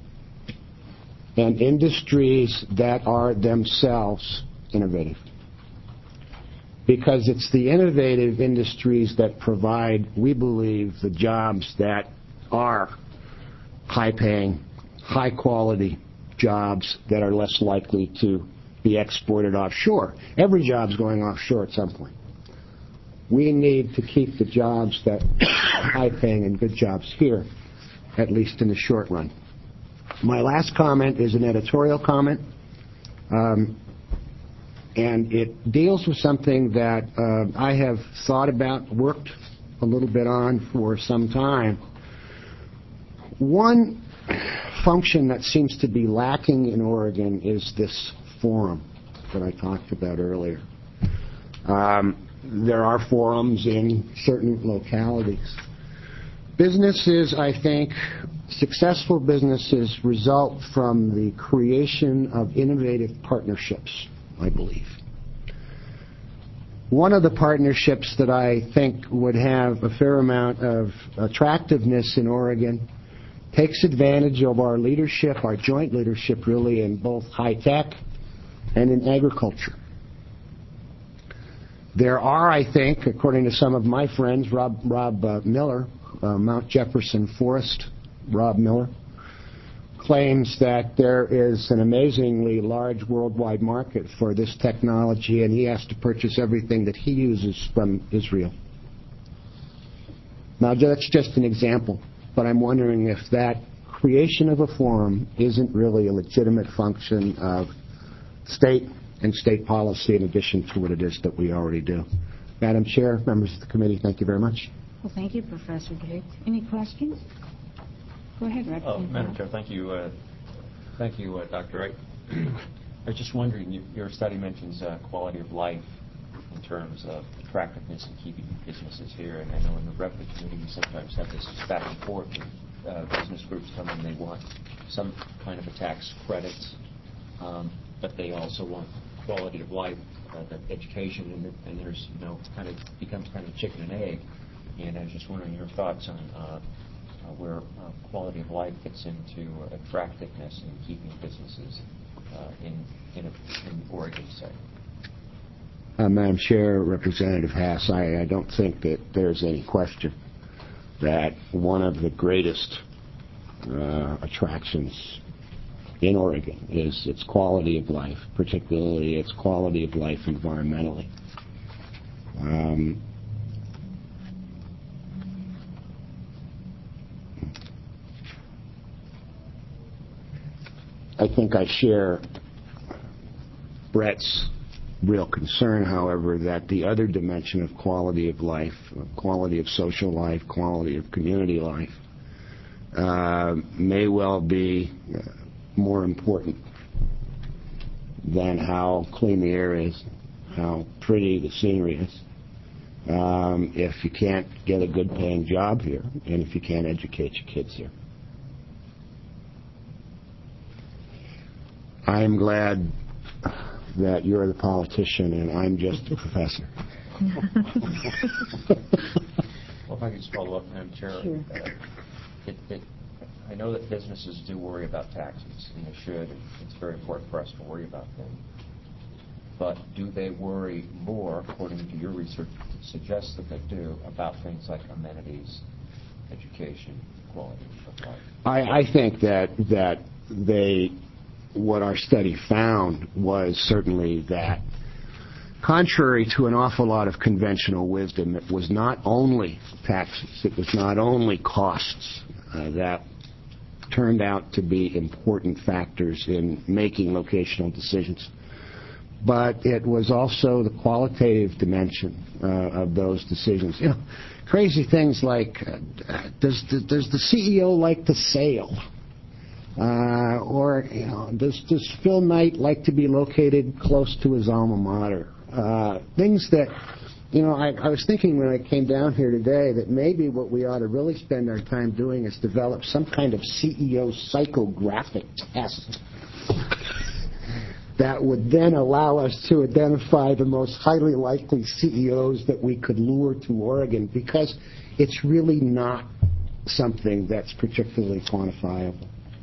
and industries that are themselves innovative. Because it's the innovative industries that provide, we believe, the jobs that are high-paying, high-quality jobs that are less likely to be exported offshore. Every job's going offshore at some point. We need to keep the jobs that are high-paying and good jobs here, at least in the short run. My last comment is an editorial comment, um, and it deals with something that uh, I have thought about, worked a little bit on for some time. One function that seems to be lacking in Oregon is this forum that I talked about earlier. Um, there are forums in certain localities. Businesses, I think, successful businesses result from the creation of innovative partnerships, I believe. One of the partnerships that I think would have a fair amount of attractiveness in Oregon takes advantage of our leadership, our joint leadership really, in both high-tech and in agriculture. There are, I think, according to some of my friends, Rob, Rob uh, Miller, uh, Mount Jefferson Forest, Rob Miller, claims that there is an amazingly large worldwide market for this technology, and he has to purchase everything that he uses from Israel. Now, that's just an example, but I'm wondering if that creation of a forum isn't really a legitimate function of state and state policy in addition to what it is that we already do. Madam Chair, members of the committee, thank you very much. Well, thank you, Professor Drake. Any questions? Go ahead, Representative. Oh, Madam Chair, thank you, uh, thank you, uh, Doctor Wright. I was just wondering, you, your study mentions uh, quality of life in terms of attractiveness and keeping businesses here, and I know in the revenue committee we sometimes have this back and forth. Uh, business groups come in, they want some kind of a tax credit, um, but they also want quality of life, uh, the education, and, and there's, you know, kind of becomes kind of chicken and egg. And I was just wondering your thoughts on uh, uh, where uh, quality of life fits into uh, attractiveness and keeping businesses uh, in in, a, in Oregon, say. Uh, Madam Chair, Representative Haas, I, I don't think that there's any question that one of the greatest uh, attractions in Oregon is its quality of life, particularly its quality of life environmentally. Um, I think I share Brett's real concern, however, that the other dimension of quality of life, quality of social life, quality of community life, uh, may well be uh, more important than how clean the air is, how pretty the scenery is, um, if you can't get a good paying job here and if you can't educate your kids here. I'm glad that you're the politician and I'm just a professor. Well, if I could just follow up, Madam Chair. Sure. Uh, it, it, I know that businesses do worry about taxes, and they should. And it's very important for us to worry about them. But do they worry more, according to your research, suggests that they do, about things like amenities, education, quality of life? I, I think that that they, what our study found was certainly that, contrary to an awful lot of conventional wisdom, it was not only taxes, it was not only costs uh, that turned out to be important factors in making locational decisions, but it was also the qualitative dimension uh, of those decisions. You know, crazy things like, uh, does, does the C E O like to sail? Uh, or, you know, does, does Phil Knight like to be located close to his alma mater? Uh, things that, you know, I, I was thinking when I came down here today that maybe what we ought to really spend our time doing is develop some kind of C E O psychographic test that would then allow us to identify the most highly likely C E Os that we could lure to Oregon, because it's really not something that's particularly quantifiable.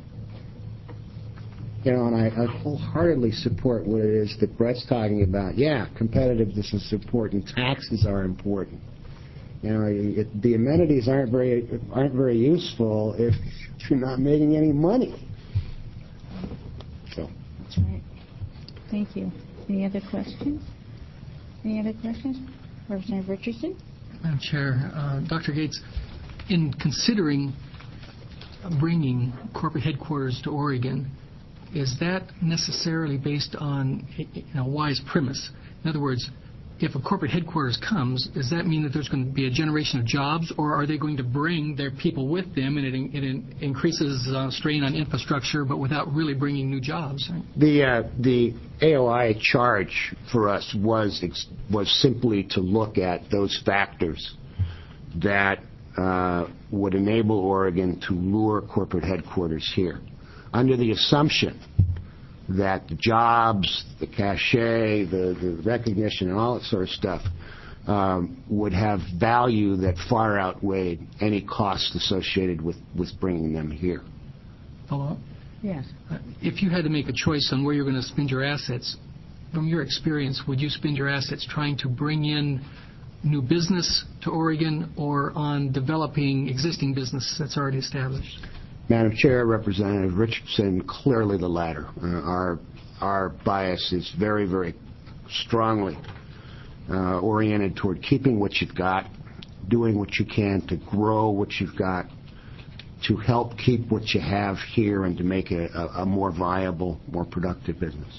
You know, and I, I wholeheartedly support what it is that Brett's talking about. Yeah, competitiveness is important. Taxes are important. You know, it, the amenities aren't very aren't very useful if you're not making any money. So. That's right. thank you. Any other questions? Any other questions? Representative Richardson? Madam Chair, uh, Doctor Gates, in considering bringing corporate headquarters to Oregon, is that necessarily based on a, a wise premise? In other words, if a corporate headquarters comes, does that mean that there's going to be a generation of jobs, or are they going to bring their people with them, and it, in, it in, increases uh, strain on infrastructure, but without really bringing new jobs? Right? The uh, the A O I charge for us was ex- was simply to look at those factors that uh, would enable Oregon to lure corporate headquarters here, under the assumption that the jobs, the cachet, the, the recognition, and all that sort of stuff um, would have value that far outweighed any costs associated with, with bringing them here. Follow up? Yes. Uh, if you had to make a choice on where you're going to spend your assets, from your experience, would you spend your assets trying to bring in new business to Oregon or on developing existing business that's already established? Madam Chair, Representative Richardson, clearly the latter. Uh, our our bias is very, very strongly uh, oriented toward keeping what you've got, doing what you can to grow what you've got, to help keep what you have here and to make it a, a more viable, more productive business.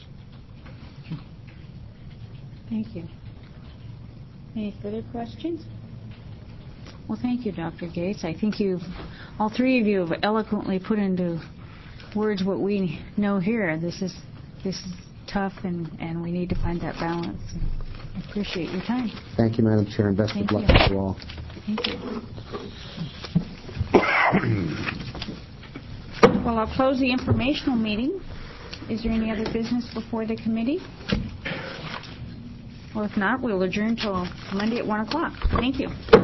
Thank you. Any further questions? Well, thank you, Doctor Gates. I think you've, all three of you have eloquently put into words what we know here. This is this is tough, and, and we need to find that balance. I appreciate your time. Thank you, Madam Chair, and best Thank of luck you. to you all. Thank you. Well, I'll close the informational meeting. Is there any other business before the committee? Well, if not, we'll adjourn till Monday at one o'clock. Thank you.